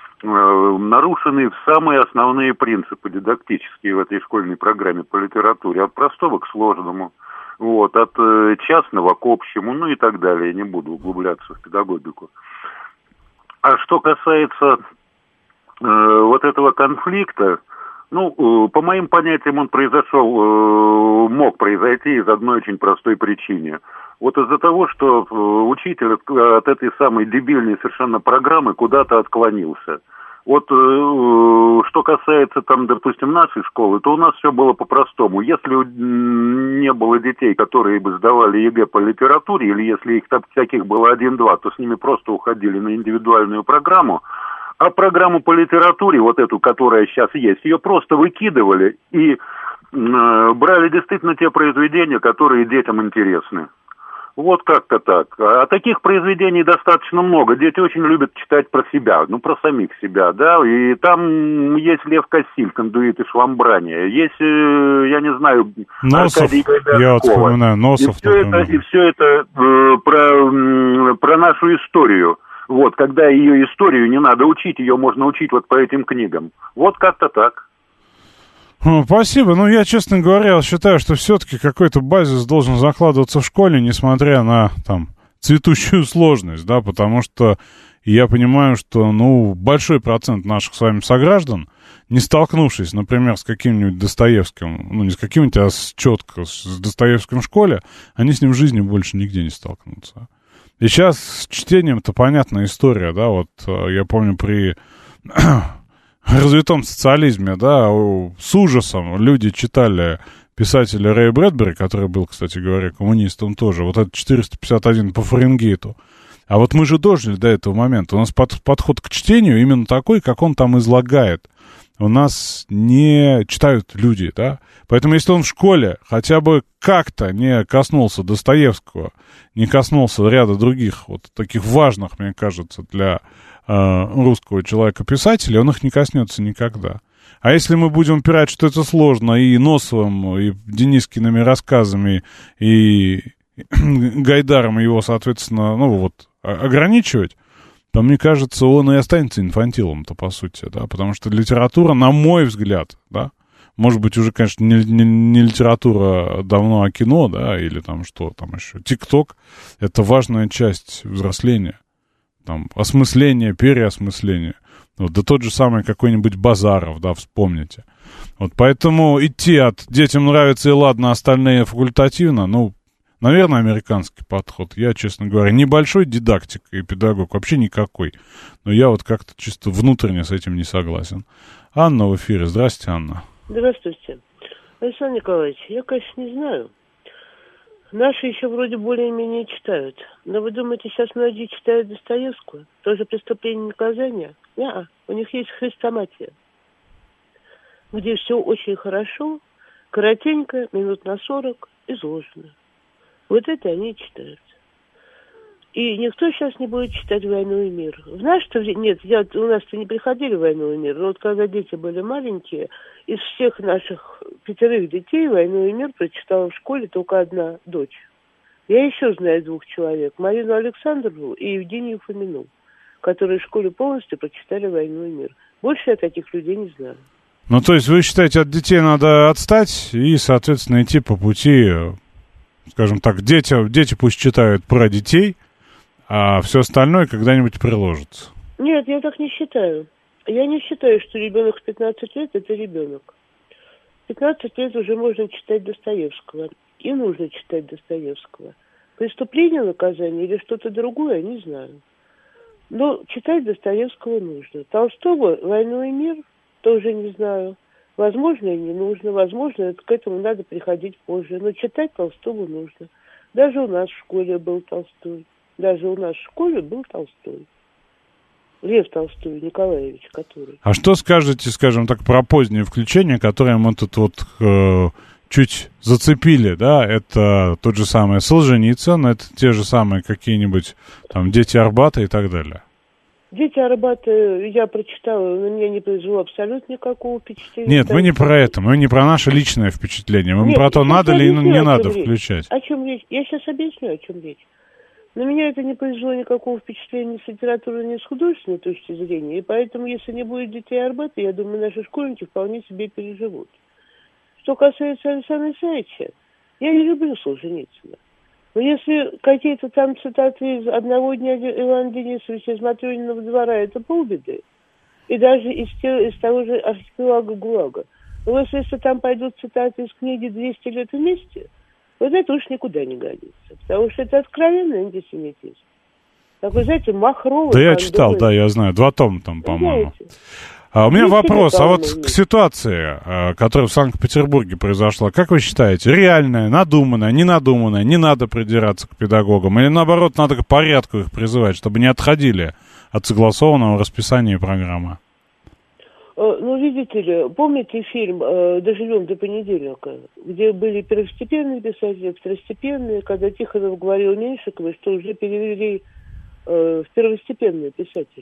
Нарушены самые основные принципы дидактические в этой школьной программе по литературе. От простого к сложному, вот, от частного к общему, ну и так далее. Я не буду углубляться в педагогику. А что касается... вот этого конфликта, Ну, э, по моим понятиям, он произошел, э, мог произойти из одной очень простой причины. Вот из-за того, что э, учитель от, от этой самой дебильной совершенно программы куда-то отклонился. Вот э, что касается, там, допустим, нашей школы, то у нас все было по-простому. Если не было детей, которые бы сдавали ЕГЭ по литературе, или если их таких было один-два, то с ними просто уходили на индивидуальную программу. А программу по литературе, вот эту, которая сейчас есть, ее просто выкидывали и э, брали действительно те произведения, которые детям интересны. Вот как-то так. А таких произведений достаточно много. Дети очень любят читать про себя, ну, про самих себя, да. И там есть Лев Кассиль, Кондуит и Швамбрания. Есть, э, я не знаю, Носов, Аркадий Гайдаркова. я вот вспоминаю, Носов. И все это, и все это э, про, э, про нашу историю. Вот, когда ее историю не надо учить, ее можно учить вот по этим книгам. Вот как-то так. Спасибо. Ну, я, честно говоря, считаю, что все-таки какой-то базис должен закладываться в школе, несмотря на, там, цветущую сложность, да, потому что я понимаю, что, ну, большой процент наших с вами сограждан, не столкнувшись, например, с каким-нибудь Достоевским, ну, не с каким-нибудь, а с, четко с Достоевским в школе, они с ним в жизни больше нигде не столкнутся. И сейчас с чтением-то понятная история, да, вот я помню при развитом социализме, да, с ужасом люди читали писателя Рэя Брэдбери, который был, кстати говоря, коммунистом тоже, вот этот четыреста пятьдесят один по Фаренгейту. А вот мы же дожили до этого момента. У нас под, подход к чтению именно такой, как он там излагает. У нас не читают люди, да. Поэтому если он в школе хотя бы как-то не коснулся Достоевского, не коснулся ряда других вот таких важных, мне кажется, для э, русского человека-писателей, он их не коснется никогда. А если мы будем упирать, что это сложно, и Носовым, и Денискиными рассказами, и Гайдаром его, соответственно, ну вот, ограничивать, то, мне кажется, он и останется инфантилом-то, по сути, да, потому что литература, на мой взгляд, да, может быть, уже, конечно, не, не, не литература давно, а кино, да, или там что там еще, ТикТок, это важная часть взросления, там, осмысление, переосмысление, вот, да тот же самый какой-нибудь Базаров, да, вспомните, вот, поэтому идти от «детям нравится и ладно, остальные факультативно», ну, наверное, американский подход. Я, честно говоря, небольшой дидактик и педагог, вообще никакой. Но я вот как-то чисто внутренне с этим не согласен. Анна в эфире. Здрасте, Анна. Здравствуйте. Александр Николаевич, я, конечно, не знаю. Наши еще вроде более-менее читают. Но вы думаете, сейчас многие читают Достоевского? Тоже «Преступление и наказание»? Не-а. У них есть «Хрестоматия», где все очень хорошо, коротенько, минут на сорок, изложено. Вот это они читают. И никто сейчас не будет читать «Войну и мир». В наш-то нет, я, у нас-то не приходили в «Войну и мир», но вот когда дети были маленькие, из всех наших пятерых детей «Войну и мир» прочитала в школе только одна дочь. Я еще знаю двух человек, Марину Александрову и Евгению Фомину, которые в школе полностью прочитали «Войну и мир». Больше я таких людей не знаю. Ну, то есть вы считаете, от детей надо отстать и, соответственно, идти по пути... Скажем так, дети, дети пусть читают про детей, а все остальное когда-нибудь приложится. Нет, я так не считаю. Я не считаю, что ребенок в пятнадцать лет – это ребенок. В пятнадцать лет уже можно читать Достоевского. И нужно читать Достоевского. «Преступление, наказание» или что-то другое, не знаю. Но читать Достоевского нужно. Толстого «Войну и мир» тоже не знаю. Возможно, и не нужно, возможно, к этому надо приходить позже. Но читать Толстого нужно. Даже у нас в школе был Толстой. Даже у нас в школе был Толстой. Лев Толстой Николаевич, который. А что скажете, скажем так, про позднее включение, которое мы тут вот э, чуть зацепили, да? Это тот же самый Солженицын, это те же самые какие-нибудь там «Дети Арбата» и так далее. «Дети Арбата» я прочитала, на меня не произвело абсолютно никакого впечатления. Нет, мы не про это, мы не про наше личное впечатление, мы Нет, про то, надо ли объясню, не надо речь. включать. О чем речь? Я сейчас объясню, о чем речь. На меня это не произвело никакого впечатления ни с литературной, ни с художественной точки зрения, и поэтому, если не будет «Детей Арбата», я думаю, наши школьники вполне себе переживут. Что касается Александра Исаевича, я не люблю Солженицына. Но если какие-то там цитаты из «Одного дня Ивана Денисовича» из «Матрёниного двора» — это полбеды. И даже из, те, из того же «Архипелага ГУЛАГа». Но вот если там пойдут цитаты из книги «двести лет вместе», вот это уж никуда не годится. Потому что это откровенный антисемитизм. Такой, знаете, махровый. Да я читал, да, я знаю. Два тома там, по-моему. Знаете? А у меня Есть вопрос, а вот есть. к ситуации, которая в Санкт-Петербурге произошла, как вы считаете, реальная, надуманная, ненадуманная, не надо придираться к педагогам, или наоборот, надо к порядку их призывать, чтобы не отходили от согласованного расписания программы? Ну, видите ли, помните фильм «Доживем до понедельника», где были первостепенные писатели, второстепенные, когда Тихонов говорил Меньшиковой, что уже перевели в первостепенные писатели.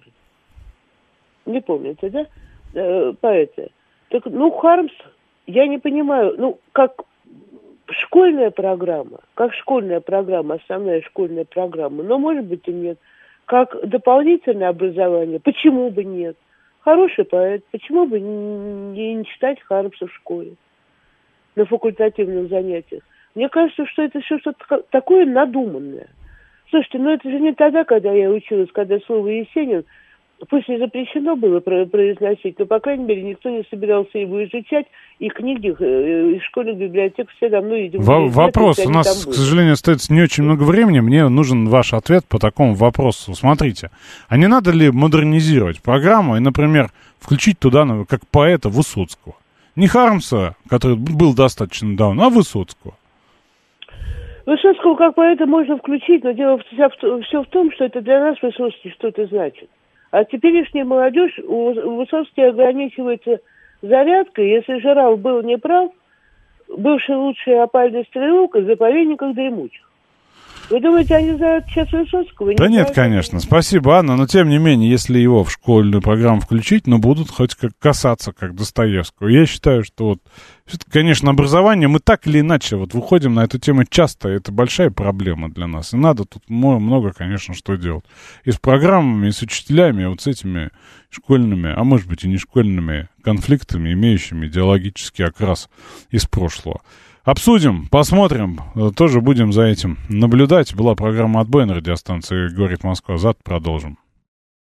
Не помните, да? Э, поэты. Так, ну, Хармс, я не понимаю, ну, как школьная программа, как школьная программа, основная школьная программа, но, может быть, и нет. Как дополнительное образование, почему бы нет? Хороший поэт, почему бы не, не читать Хармса в школе, на факультативных занятиях? Мне кажется, что это все что-то такое надуманное. Слушайте, ну это же не тогда, когда я училась, когда слово «Есенин» пусть и запрещено было произносить, но, по крайней мере, никто не собирался его изучать, и книги из школьных библиотек все давно, видимо... Во- вопрос. У нас, к сожалению, остается не очень много времени. Мне нужен ваш ответ по такому вопросу. Смотрите, а не надо ли модернизировать программу и, например, включить туда, как поэта, Высоцкого? Не Хармса, который был достаточно давно, а Высоцкого. Высоцкого как поэта можно включить, но дело все в том, что это для нас Высоцкий что-то значит. А теперешняя молодежь, у Высоцкий ограничивается зарядкой. Если Жирал был неправ, бывший лучший опальный стрелок из заповедников дремучих. Вы думаете, они знают сейчас Высоцкого? Да нет, конечно. Спасибо, Анна. Но, тем не менее, если его в школьную программу включить, ну, будут хоть как касаться, как Достоевского. Я считаю, что вот, конечно, образование, мы так или иначе вот выходим на эту тему часто. Это большая проблема для нас. И надо тут много, конечно, что делать. И с программами, и с учителями, и вот с этими школьными, а может быть и не школьными конфликтами, имеющими идеологический окрас из прошлого. Обсудим, посмотрим, тоже будем за этим наблюдать. Была программа «Отбой» на радиостанции «Говорит Москва». Завтра продолжим.